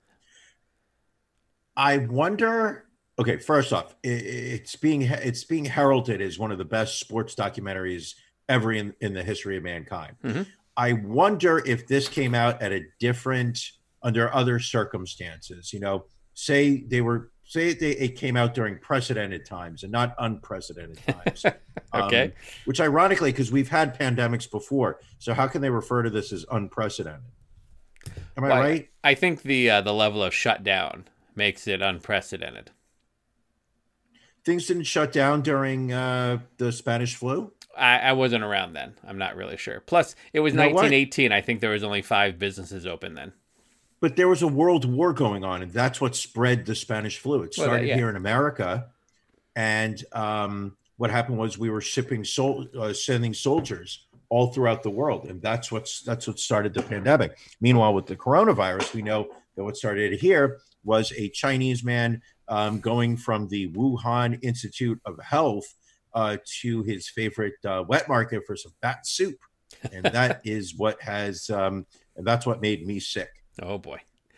I wonder. Okay, first off, it's being heralded as one of the best sports documentaries ever in the history of mankind. Mm-hmm. I wonder if this came out at under other circumstances. Say it came out during precedented times and not unprecedented times. Okay. Which ironically, because we've had pandemics before, so how can they refer to this as unprecedented? Am I right? I think the level of shutdown makes it unprecedented. Things didn't shut down during the Spanish flu? I wasn't around then. I'm not really sure. Plus, it was 1918. I think there was only 5 businesses open then. But there was a world war going on, and that's what spread the Spanish flu. It started here in America, and what happened was we were sending soldiers all throughout the world, and that's what started the pandemic. Meanwhile, with the coronavirus, we know that what started here was a Chinese man going from the Wuhan Institute of Health to his favorite wet market for some bat soup, and that is and that's what made me sick. Oh boy!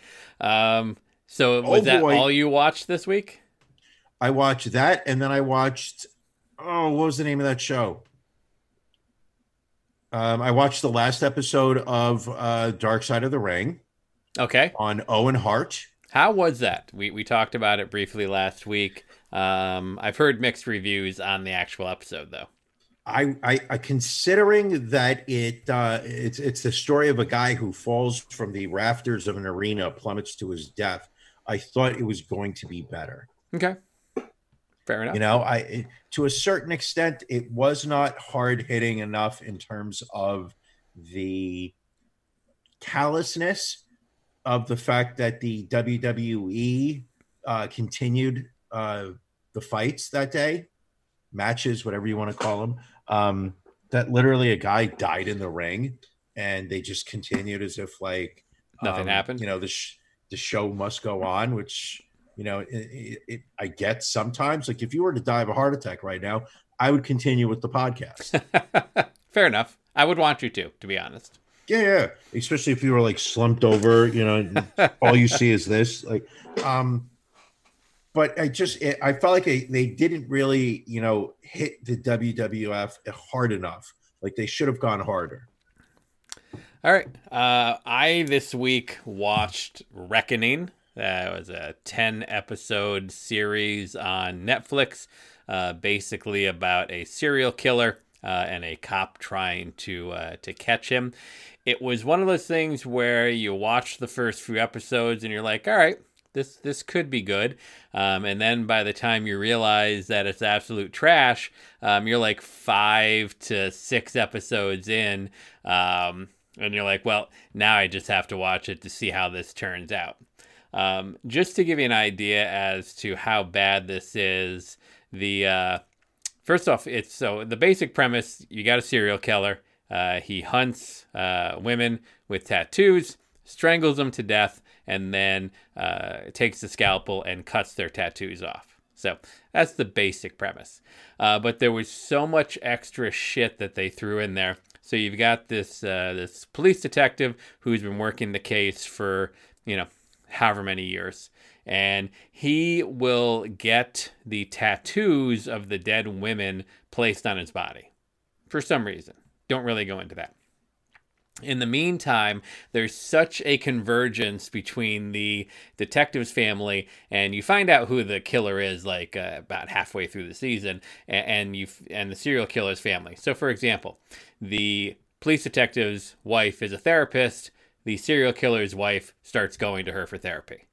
So was that all you watched this week? I watched that, and then I watched. Oh, what was the name of that show? I watched the last episode of Dark Side of the Ring. Okay. On Owen Hart. How was that? We talked about it briefly last week. I've heard mixed reviews on the actual episode, though. I considering that it's the story of a guy who falls from the rafters of an arena, plummets to his death. I thought it was going to be better. Okay, fair enough. To a certain extent, it was not hard hitting enough in terms of the callousness of the fact that the WWE continued the fights that day, matches, whatever you want to call them. That literally a guy died in the ring, and they just continued as if like nothing happened. The show must go on, which You know, I get sometimes, like, if you were to die of a heart attack right now, I would continue with the podcast. Fair enough. I would want you to be honest. Yeah. Especially if you were like slumped over, you know, all you see is this. Like, but I felt like they didn't really, you know, hit the WWF hard enough. Like, they should have gone harder. All right. I this week watched Reckoning. It was a 10-episode series on Netflix, basically about a serial killer and a cop trying to catch him. It was one of those things where you watch the first few episodes and you're like, all right, this could be good. And then by the time you realize that it's absolute trash, you're like 5 to 6 episodes in, and you're like, well, now I just have to watch it to see how this turns out. Just to give you an idea as to how bad this is, first off, the basic premise: you got a serial killer. He hunts women with tattoos, strangles them to death, and then takes the scalpel and cuts their tattoos off. So that's the basic premise. But there was so much extra shit that they threw in there. So you've got this police detective who's been working the case for, you know, however many years. And he will get the tattoos of the dead women placed on his body for some reason. Don't really go into that. In the meantime, there's such a convergence between the detective's family, and you find out who the killer is like about halfway through the season, and the serial killer's family. So, for example, the police detective's wife is a therapist. The serial killer's wife starts going to her for therapy.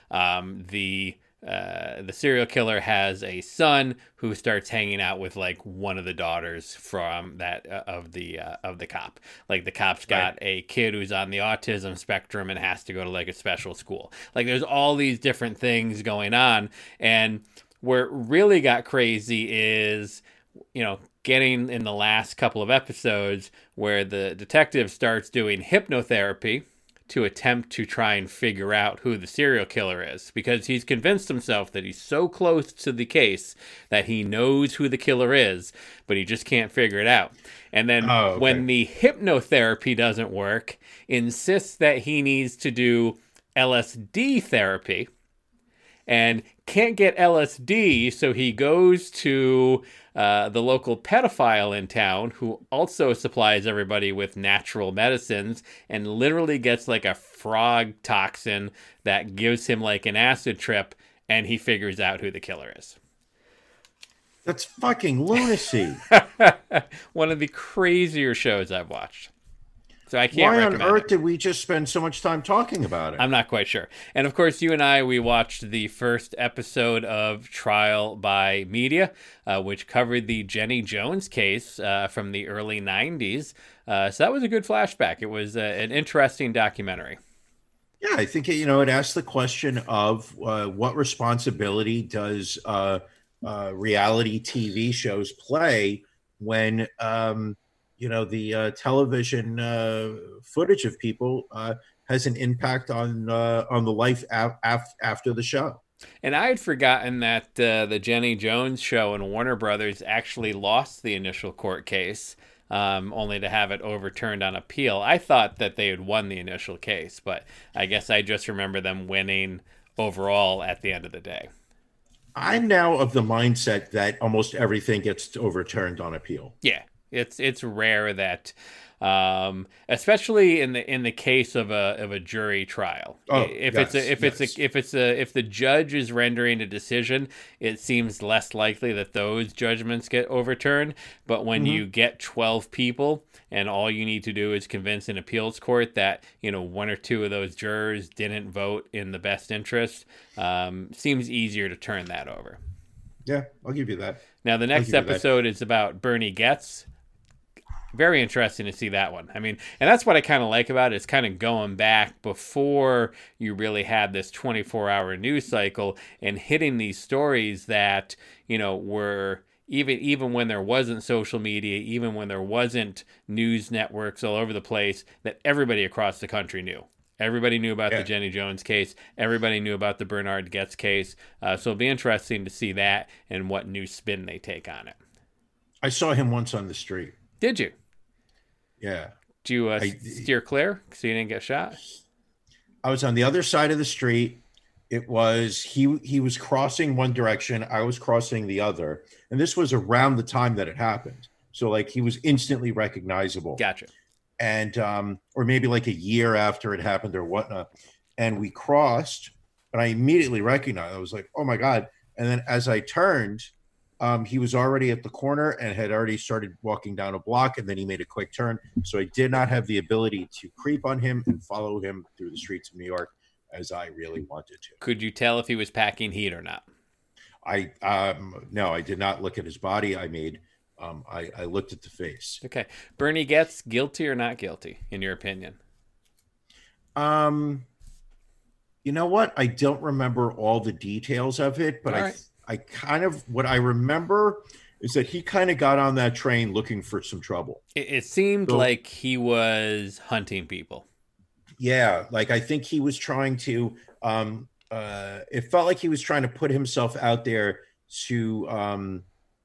The serial killer has a son who starts hanging out with like one of the daughters from that of the cop. Like, the cop's got a kid who's on the autism spectrum and has to go to like a special school. Like, there's all these different things going on, and where it really got crazy is, you know, getting in the last couple of episodes where the detective starts doing hypnotherapy to attempt to try and figure out who the serial killer is, because he's convinced himself that he's so close to the case that he knows who the killer is, but he just can't figure it out. And then when the hypnotherapy doesn't work, insists that he needs to do LSD therapy and can't get LSD, so he goes to the local pedophile in town who also supplies everybody with natural medicines and literally gets like a frog toxin that gives him like an acid trip, and he figures out who the killer is. That's fucking lunacy. One of the crazier shows I've watched. So I can't recommend it. Why on earth did we just spend so much time talking about it? I'm not quite sure. And of course, you and I, we watched the first episode of Trial by Media, which covered the Jenny Jones case from the early 90s. So that was a good flashback. It was an interesting documentary. Yeah, I think, you know, it asked the question of what responsibility does reality TV shows play when you know, the television footage of people has an impact on the life after the show. And I had forgotten that the Jenny Jones show and Warner Brothers actually lost the initial court case, only to have it overturned on appeal. I thought that they had won the initial case, but I guess I just remember them winning overall at the end of the day. I'm now of the mindset that almost everything gets overturned on appeal. Yeah. It's rare that, especially in the case of a jury trial, if the judge is rendering a decision, it seems less likely that those judgments get overturned. But when you get 12 people and all you need to do is convince an appeals court that, you know, 1 or 2 of those jurors didn't vote in the best interest, seems easier to turn that over. Yeah, I'll give you that. Now the next episode is about Bernie Goetz. Very interesting to see that one. I mean, and that's what I kind of like about it. It's kind of going back before you really had this 24-hour news cycle and hitting these stories that, you know, were even when there wasn't social media, even when there wasn't news networks all over the place, that everybody across the country knew. Everybody knew about Yeah. the Jenny Jones case. Everybody knew about the Bernard Goetz case. So it'll be interesting to see that and what new spin they take on it. I saw him once on the street. Did you? Yeah. Did you steer clear so you didn't get shot? I was on the other side of the street. It was he was crossing one direction, I was crossing the other, and this was around the time that it happened. So like he was instantly recognizable. Gotcha. And or maybe like a year after it happened or whatnot. And we crossed, and I immediately recognized. I was like, "Oh my god!" And then as I turned, he was already at the corner and had already started walking down a block. And then he made a quick turn. So I did not have the ability to creep on him and follow him through the streets of New York as I really wanted to. Could you tell if he was packing heat or not? No, I did not look at his body. I looked at the face. Okay. Bernie Goetz, guilty or not guilty, in your opinion? You know what? I don't remember all the details of it, but I kind of, what I remember is that he kind of got on that train looking for some trouble. It seemed like he was hunting people. Yeah. Like, I think he was trying to, it felt like he was trying to put himself out there to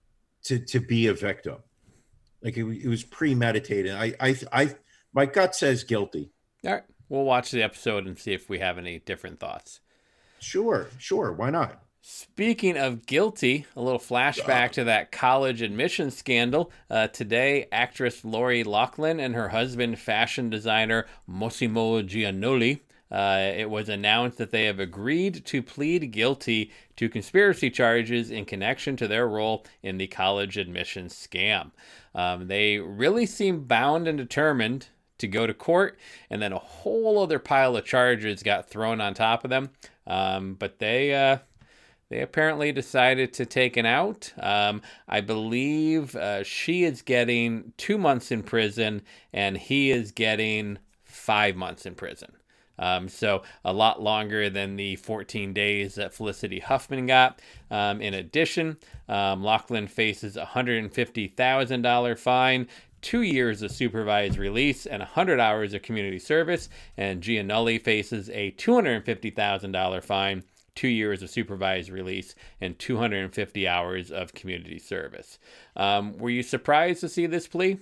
be a victim. Like it was premeditated. My gut says guilty. All right. We'll watch the episode and see if we have any different thoughts. Sure. Why not? Speaking of guilty, a little flashback to that college admission scandal. Today, actress Lori Loughlin and her husband, fashion designer Massimo Giannoli, it was announced that they have agreed to plead guilty to conspiracy charges in connection to their role in the college admissions scam. They really seem bound and determined to go to court, and then a whole other pile of charges got thrown on top of them. But they apparently decided to take an out. I believe she is getting 2 months in prison, and he is getting 5 months in prison. So a lot longer than the 14 days that Felicity Huffman got. In addition, Loughlin faces a $150,000 fine, 2 years of supervised release, and 100 hours of community service. And Giannoli faces a $250,000 fine, 2 years of supervised release, and 250 hours of community service. Were you surprised to see this plea?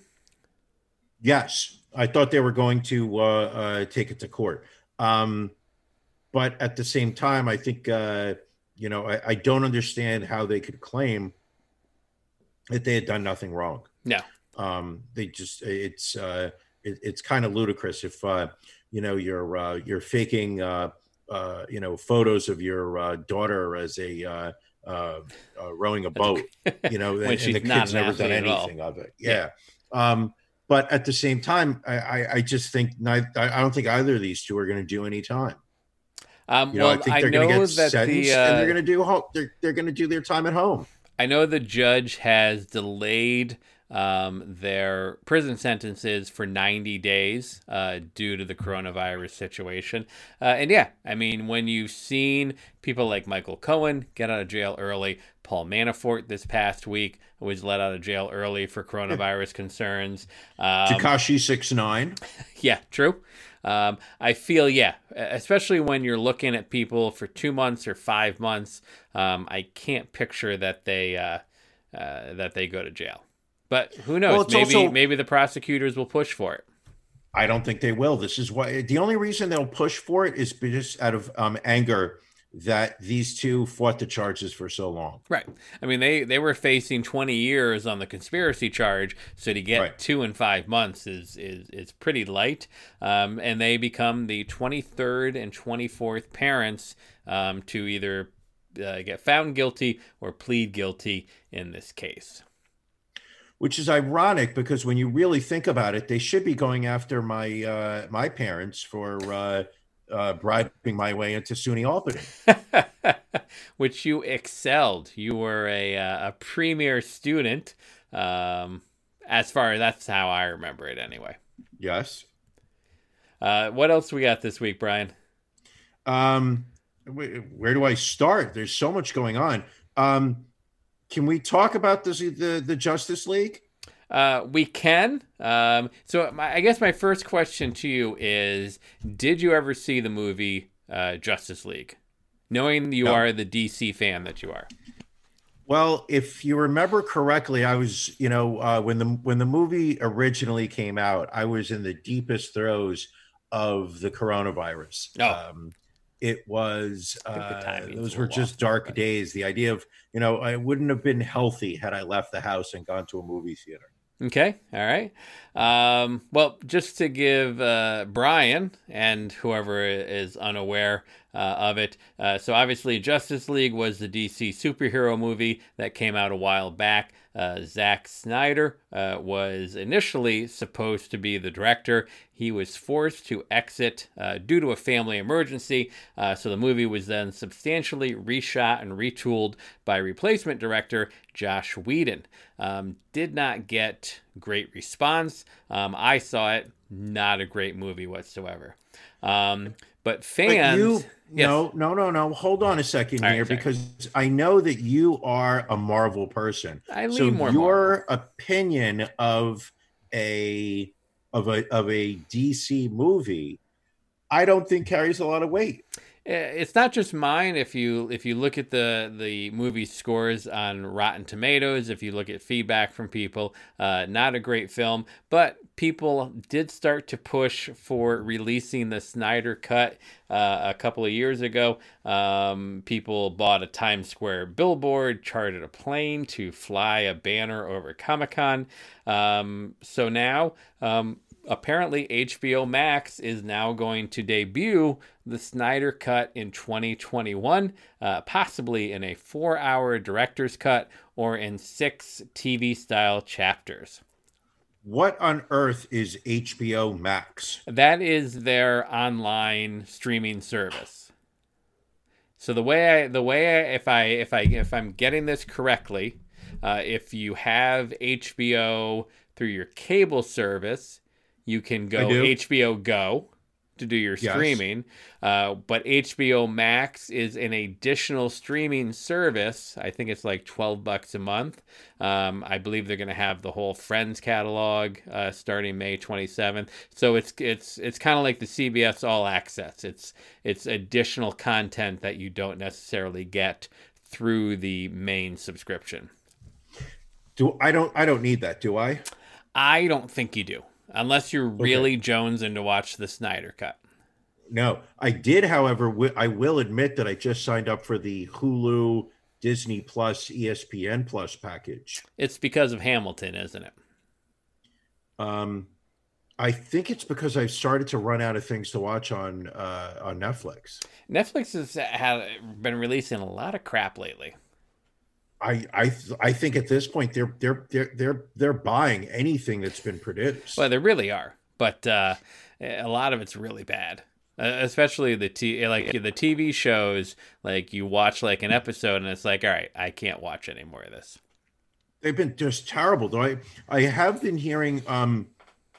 Yes. I thought they were going to take it to court. But at the same time, I think, I don't understand how they could claim that they had done nothing wrong. No. They just, it's kind of ludicrous if, you're faking, photos of your daughter as rowing a boat, and the kid's never done anything of it. Yeah. But at the same time, I just think I don't think either of these two are going to do any time. I think they're going to get sentenced, and they're going to do their time at home. I know the judge has delayed their prison sentences for 90 days due to the coronavirus situation. And yeah, I mean, when you've seen people like Michael Cohen get out of jail early, Paul Manafort this past week was let out of jail early for coronavirus concerns. Tekashi 6ix9ine. Yeah, true. I feel, especially when you're looking at people for 2 months or 5 months, I can't picture that they go to jail. But who knows? Well, maybe the prosecutors will push for it. I don't think they will. This is why the only reason they'll push for it is just out of anger that these two fought the charges for so long. Right. I mean, they were facing 20 years on the conspiracy charge, so to get 2 and 5 months is pretty light. And they become the 23rd and 24th parents to either get found guilty or plead guilty in this case. Which is ironic because when you really think about it, they should be going after my parents for bribing my way into SUNY Albany. Which you excelled. You were a premier student. As far as that's how I remember it anyway. Yes. What else we got this week, Brian? Where do I start? There's so much going on. Can we talk about the Justice League? We can. I guess my first question to you is, did you ever see the movie Justice League? Knowing you are the DC fan that you are. Well, if you remember correctly, I was, when the movie originally came out, I was in the deepest throes of the coronavirus. It was those were just dark days. The idea of, I wouldn't have been healthy had I left the house and gone to a movie theater. Okay. All right. Well, just to give Brian and whoever is unaware of it. So obviously Justice League was the DC superhero movie that came out a while back. Zack Snyder was initially supposed to be the director. He was forced to exit due to a family emergency. So the movie was then substantially reshot and retooled by replacement director Josh Whedon. Did not get great response. I saw it, not a great movie whatsoever. But fans... No. Hold on a second here, because I know that you are a Marvel person. I lean more your Marvel. Opinion of a DC movie, I don't think carries a lot of weight. It's not just mine. If you look at the movie scores on Rotten Tomatoes, if you look at feedback from people, not a great film. But people did start to push for releasing the Snyder Cut a couple of years ago. People bought a Times Square billboard, chartered a plane to fly a banner over Comic-Con. So now... apparently HBO Max is now going to debut the Snyder Cut in 2021, possibly in a 4-hour director's cut or in 6 TV-style chapters. What on earth is HBO Max? That is their online streaming service. So if I'm getting this correctly, if you have HBO through your cable service, you can go HBO Go to do your streaming. But HBO Max is an additional streaming service. I think it's like $12 a month. I believe they're going to have the whole Friends catalog starting May 27th. So it's kind of like the CBS All Access. It's additional content that you don't necessarily get through the main subscription. I don't need that, do I? I don't think you do. Unless you're really jonesing to watch the Snyder Cut. No, I did, however, I will admit that I just signed up for the Hulu, Disney Plus, ESPN Plus package. It's because of Hamilton, isn't it? I think it's because I've started to run out of things to watch on Netflix. Netflix has been releasing a lot of crap lately. I think at this point they're buying anything that's been produced. Well, they really are, but a lot of it's really bad. Especially the TV shows. Like you watch like an episode and it's like, all right, I can't watch any more of this. They've been just terrible. Though I have been hearing and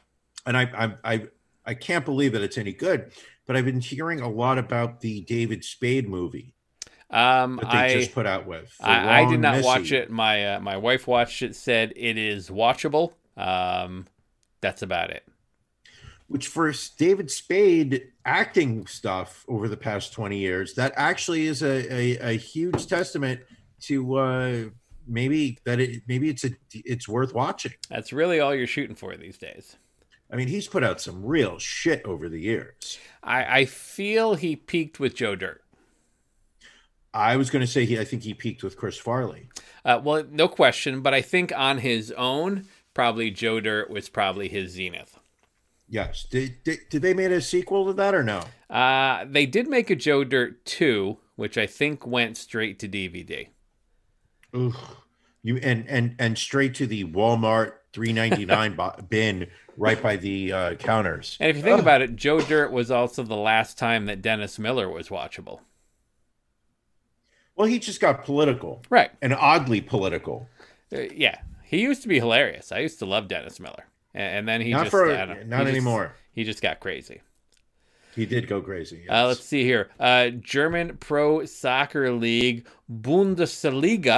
I can't believe that it's any good, but I've been hearing a lot about the David Spade movie. That they just put out with. I did not watch it. My wife watched it, said it is watchable. That's about it. Which for David Spade acting stuff over the past 20 years, that actually is a huge testament to maybe it's worth watching. That's really all you're shooting for these days. I mean, he's put out some real shit over the years. I feel he peaked with Joe Dirt. I was going to say I think he peaked with Chris Farley. Well, no question, but I think on his own, probably Joe Dirt was probably his zenith. Yes. Did they make a sequel to that or no? They did make a Joe Dirt 2, which I think went straight to DVD. Ugh. You and straight to the Walmart $3.99 bin right by the counters. And if you think about it, Joe Dirt was also the last time that Dennis Miller was watchable. Well, he just got political. Right. And oddly political. Yeah. He used to be hilarious. I used to love Dennis Miller. And then he not anymore. He just got crazy. He did go crazy. Yes. Let's see here. German Pro Soccer League Bundesliga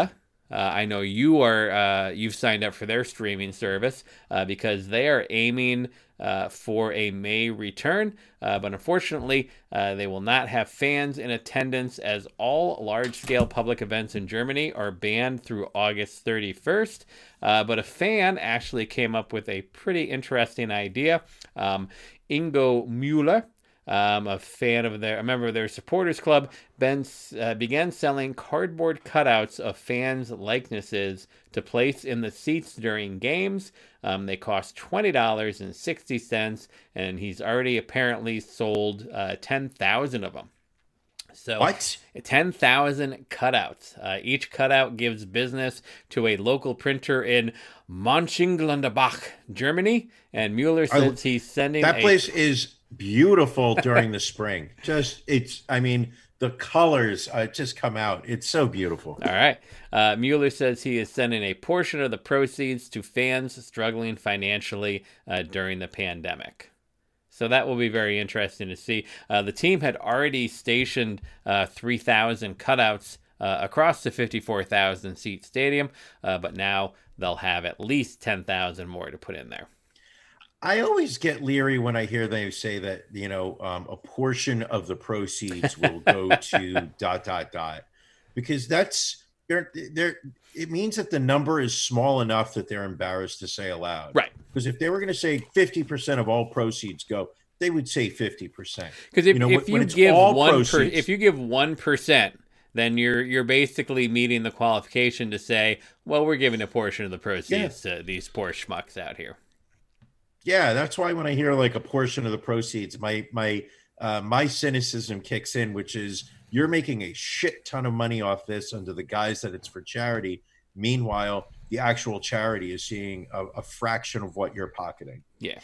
I know you've signed up for their streaming service because they are aiming for a May return, but unfortunately, they will not have fans in attendance as all large-scale public events in Germany are banned through August 31st. But a fan actually came up with a pretty interesting idea. Ingo Müller, a member of their supporters club, began selling cardboard cutouts of fans' likenesses to place in the seats during games. They cost $20.60, and he's already apparently sold 10,000 of them. So what? 10,000 cutouts. Each cutout gives business to a local printer in Mönchengladbach, Germany. And Mueller says he's sending that place is beautiful during the spring. The colors just come out. It's so beautiful. All right. Mueller says he is sending a portion of the proceeds to fans struggling financially during the pandemic. So that will be very interesting to see. The team had already stationed 3,000 cutouts across the 54,000-seat stadium, but now they'll have at least 10,000 more to put in there. I always get leery when I hear they say that, a portion of the proceeds will go to ... because that's it means that the number is small enough that they're embarrassed to say aloud. Right. Because if they were going to say 50% of all proceeds go, they would say 50%. Because if you give 1%, then you're basically meeting the qualification to say, well, we're giving a portion of the proceeds to these poor schmucks out here. Yeah, that's why when I hear like a portion of the proceeds, my cynicism kicks in, which is you're making a shit ton of money off this under the guise that it's for charity. Meanwhile, the actual charity is seeing a fraction of what you're pocketing. Yeah.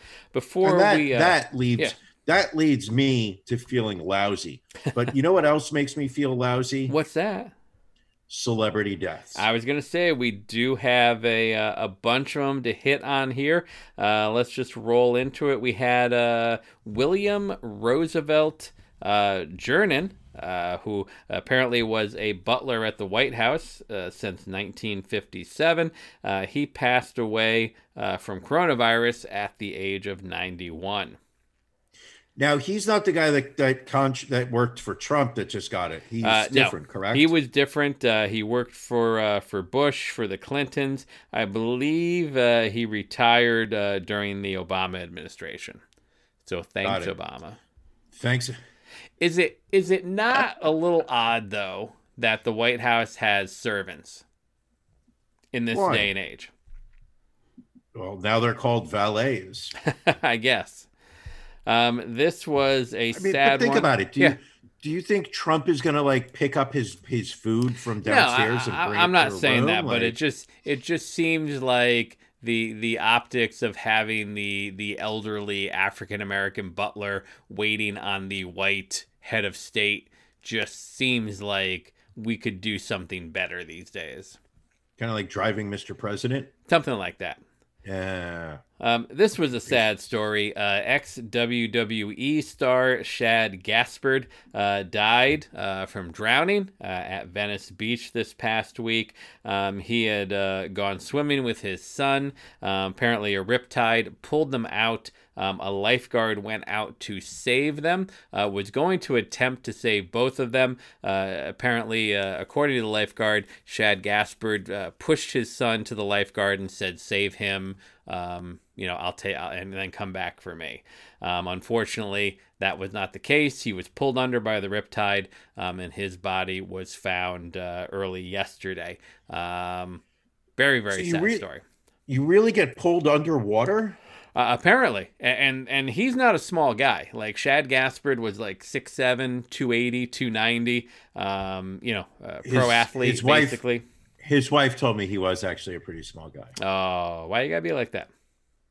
That leads me to feeling lousy. But you know what else makes me feel lousy? What's that? Celebrity deaths. I was going to say we do have a bunch of them to hit on here. Let's just roll into it. We had William Roosevelt Jernin, who apparently was a butler at the White House since 1957. He passed away from coronavirus at the age of 91. Now, he's not the guy that worked for Trump that just got it. He's different, correct? He was different. He worked for Bush, for the Clintons. I believe he retired during the Obama administration. So thanks, Obama. Thanks. Is it not a little odd, though, that the White House has servants in this day and age? Well, now they're called valets. I guess. This was a sad one. Think about it. Do you think Trump is going to pick up his food from downstairs and bring it to I'm not the saying room? that, but it just seems like the optics of having the elderly African American butler waiting on the white head of state just seems like we could do something better these days. Kind of like driving Mr. President? Something like that. Yeah. This was a sad story. Ex-WWE star Shad Gaspard died from drowning at Venice Beach this past week. He had gone swimming with his son. Apparently a riptide pulled them out. A lifeguard went out to save them, was going to attempt to save both of them. Apparently, according to the lifeguard, Shad Gaspard pushed his son to the lifeguard and said, "Save him, I'll take, and then come back for me." Unfortunately, that was not the case. He was pulled under by the riptide, and his body was found early yesterday. Very, very sad story. You really get pulled underwater? Apparently, and he's not a small guy. Like Shad Gaspard was like 6'7", 280, 290. Pro athlete basically. His wife told me he was actually a pretty small guy. Oh, why you gotta be like that?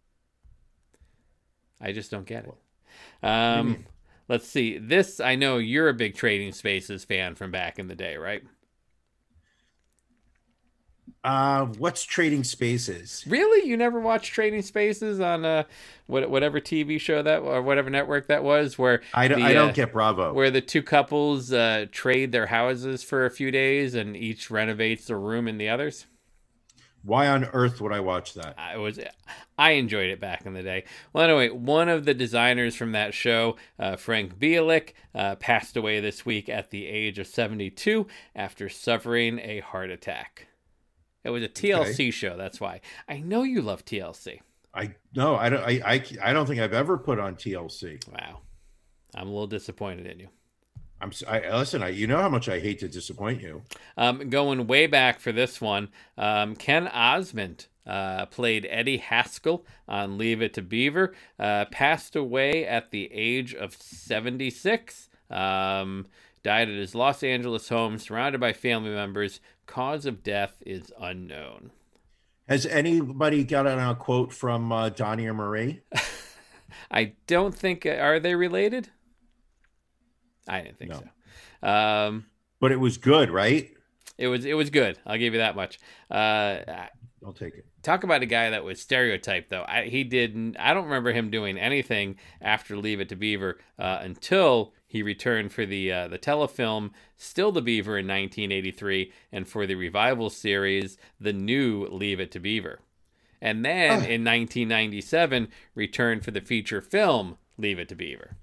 I just don't get it. Let's see. This, I know you're a big Trading Spaces fan from back in the day, right? What's Trading Spaces? Really? You never watched Trading Spaces on whatever TV show that or whatever network that was, where I don't get Bravo. where the two couples trade their houses for a few days and each renovates the room in the others? Why on earth would I watch that? I enjoyed it back in the day. Well, anyway, one of the designers from that show, Frank Bielik, passed away this week at the age of 72 after suffering a heart attack. It was a TLC show, that's why. I know you love TLC. I don't think I've ever put on TLC. Wow. I'm a little disappointed in you. Listen, you know how much I hate to disappoint you. Going way back for this one, Ken Osmond played Eddie Haskell on Leave It to Beaver, passed away at the age of 76, died at his Los Angeles home, surrounded by family members. Cause of death is unknown. Has anybody got a quote from Donnie or Marie? I don't think, are they related? I didn't think so. But it was good, right? It was good. I'll give you that much. I'll take it. Talk about a guy that was stereotyped, though. I don't remember him doing anything after Leave It to Beaver until he returned for the telefilm Still the Beaver in 1983 and for the revival series The New Leave It to Beaver. And then in 1997, returned for the feature film Leave It to Beaver.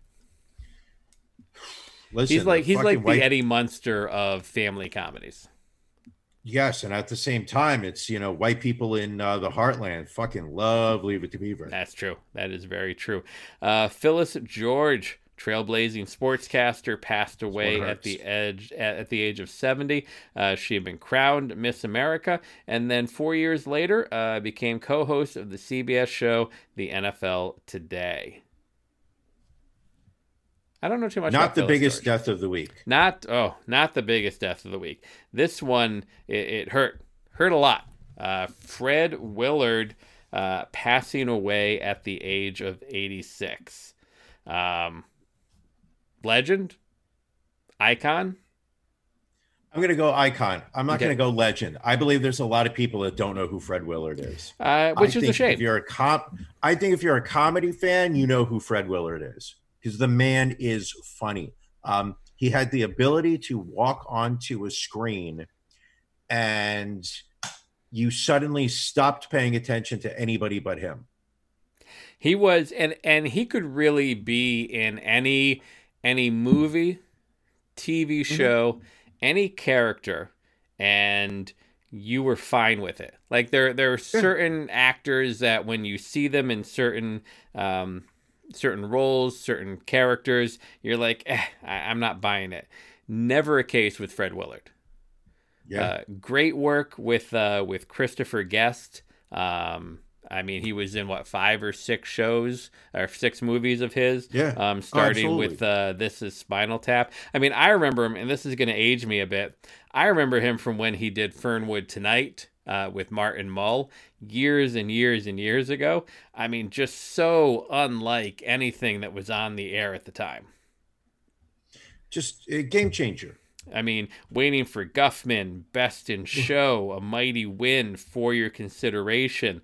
Listen, he's like the Eddie Munster of family comedies. Yes, and at the same time, it's white people in the heartland fucking love Leave It to Beaver. That's true. That is very true. Phyllis George, trailblazing sportscaster, passed away at the age of 70. She had been crowned Miss America, and then 4 years later became co-host of the CBS show The NFL Today. I don't know too much about Not the Phyllis biggest George. death of the week. Not the biggest death of the week. This one, it hurt a lot. Fred Willard passing away at the age of 86. Legend? Icon? I'm going to go icon. I'm not going to go legend. I believe there's a lot of people that don't know who Fred Willard is. Which is a shame. I think if you're a comedy fan, you know who Fred Willard is. Because the man is funny. He had the ability to walk onto a screen and you suddenly stopped paying attention to anybody but him. He was, and he could really be in any movie, TV show, any character, and you were fine with it. Like there are certain actors that when you see them in certain roles, certain characters, you're like, I'm not buying it. Never a case with Fred Willard. Yeah. Great work with Christopher Guest. I mean, he was in 5 or 6 shows or 6 movies of his. Yeah. Starting with This Is Spinal Tap. I mean, I remember him, and this is going to age me a bit. I remember him from when he did Fernwood Tonight with Martin Mull years and years and years ago. I mean, just so unlike anything that was on the air at the time. Just a game changer. I mean, Waiting for Guffman, Best in Show, A Mighty Wind, For Your Consideration.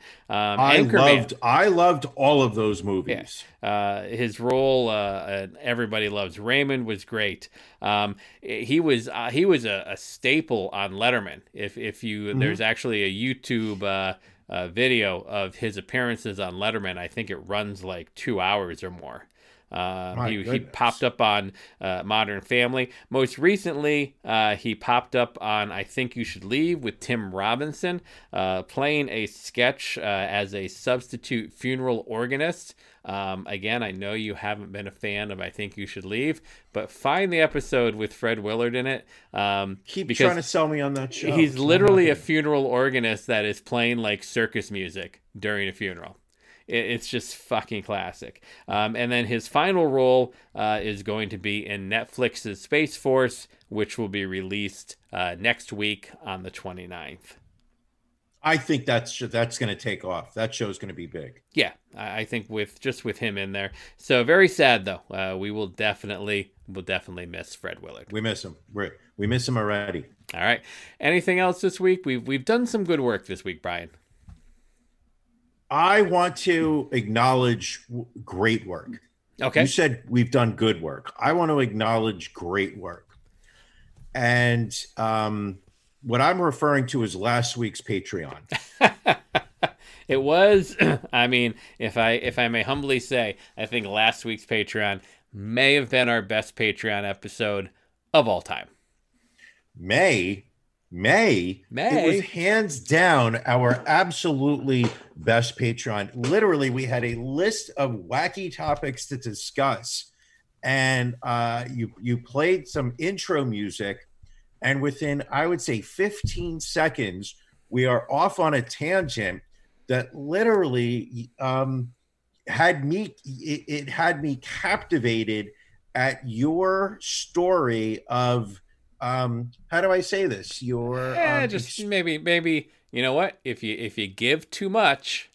I loved all of those movies. Yeah. His role, Everybody Loves Raymond, was great. He was a staple on Letterman. If you there's actually a YouTube video of his appearances on Letterman. I think it runs like 2 hours or more. He popped up on Modern Family. Most recently, he popped up on I Think You Should Leave with Tim Robinson, playing a sketch as a substitute funeral organist. Again, I know you haven't been a fan of I Think You Should Leave, but find the episode with Fred Willard in it. Keep trying to sell me on that show. He's literally a funeral organist that is playing like circus music during a funeral. It's just fucking classic. And then his final role is going to be in Netflix's Space Force, which will be released next week on the 29th. I think that's going to take off. That show's going to be big. Yeah, I think with him in there. So very sad though. We will definitely miss Fred Willard. We miss him. We miss him already. All right. Anything else this week? We've done some good work this week, Brian. I want to acknowledge great work. Okay. You said we've done good work. I want to acknowledge great work. And what I'm referring to is last week's Patreon. It was, I mean, if I may humbly say, I think last week's Patreon may have been our best Patreon episode of all time. May. It was hands down our absolutely best Patreon. Literally, we had a list of wacky topics to discuss. And you played some intro music. And within, I would say, 15 seconds, we are off on a tangent that literally had me captivated at your story of how do I say this? Your just maybe you know what? If you give too much,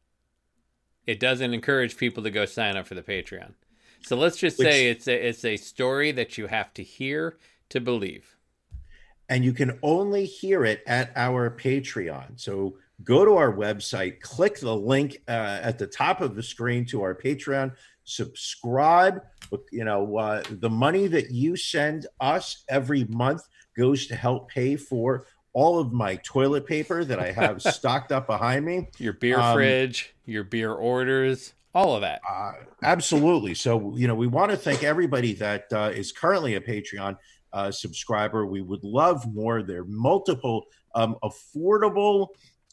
it doesn't encourage people to go sign up for the Patreon. So let's just say it's a story that you have to hear to believe. And you can only hear it at our Patreon. So go to our website, click the link at the top of the screen to our Patreon, subscribe. The money that you send us every month goes to help pay for all of my toilet paper that I have stocked up behind me. Your beer fridge, your beer orders, all of that. Absolutely. So, we want to thank everybody that is currently a Patreon subscriber. We would love more. There are multiple affordable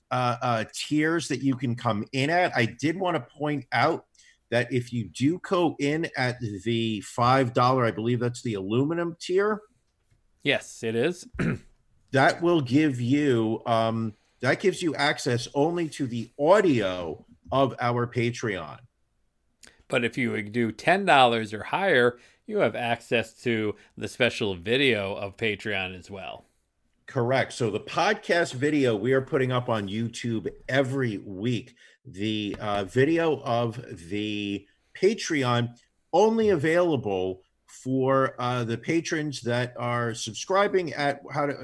tiers that you can come in at. I did want to point out that if you do go in at the $5, I believe that's the aluminum tier. Yes, it is. That will give you that gives you access only to the audio of our Patreon. But if you do $10 or higher, you have access to the special video of Patreon as well. Correct. So the podcast video we are putting up on YouTube every week. The video of the Patreon only available for the patrons that are subscribing at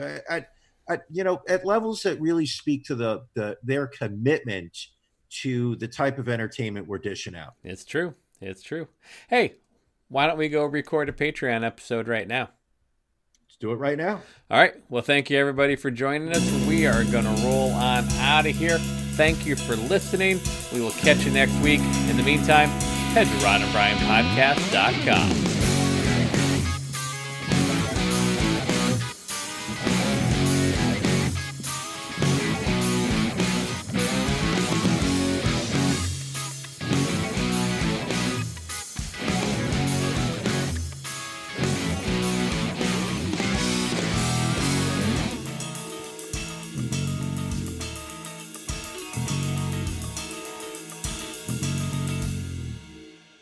levels that really speak to their commitment to the type of entertainment we're dishing out. It's true. Hey, why don't we go record a Patreon episode right now? Let's do it right now. All right. Well, thank you, everybody, for joining us. We are going to roll on out of here. Thank you for listening. We will catch you next week. In the meantime, head to RonandBrianPodcast.com.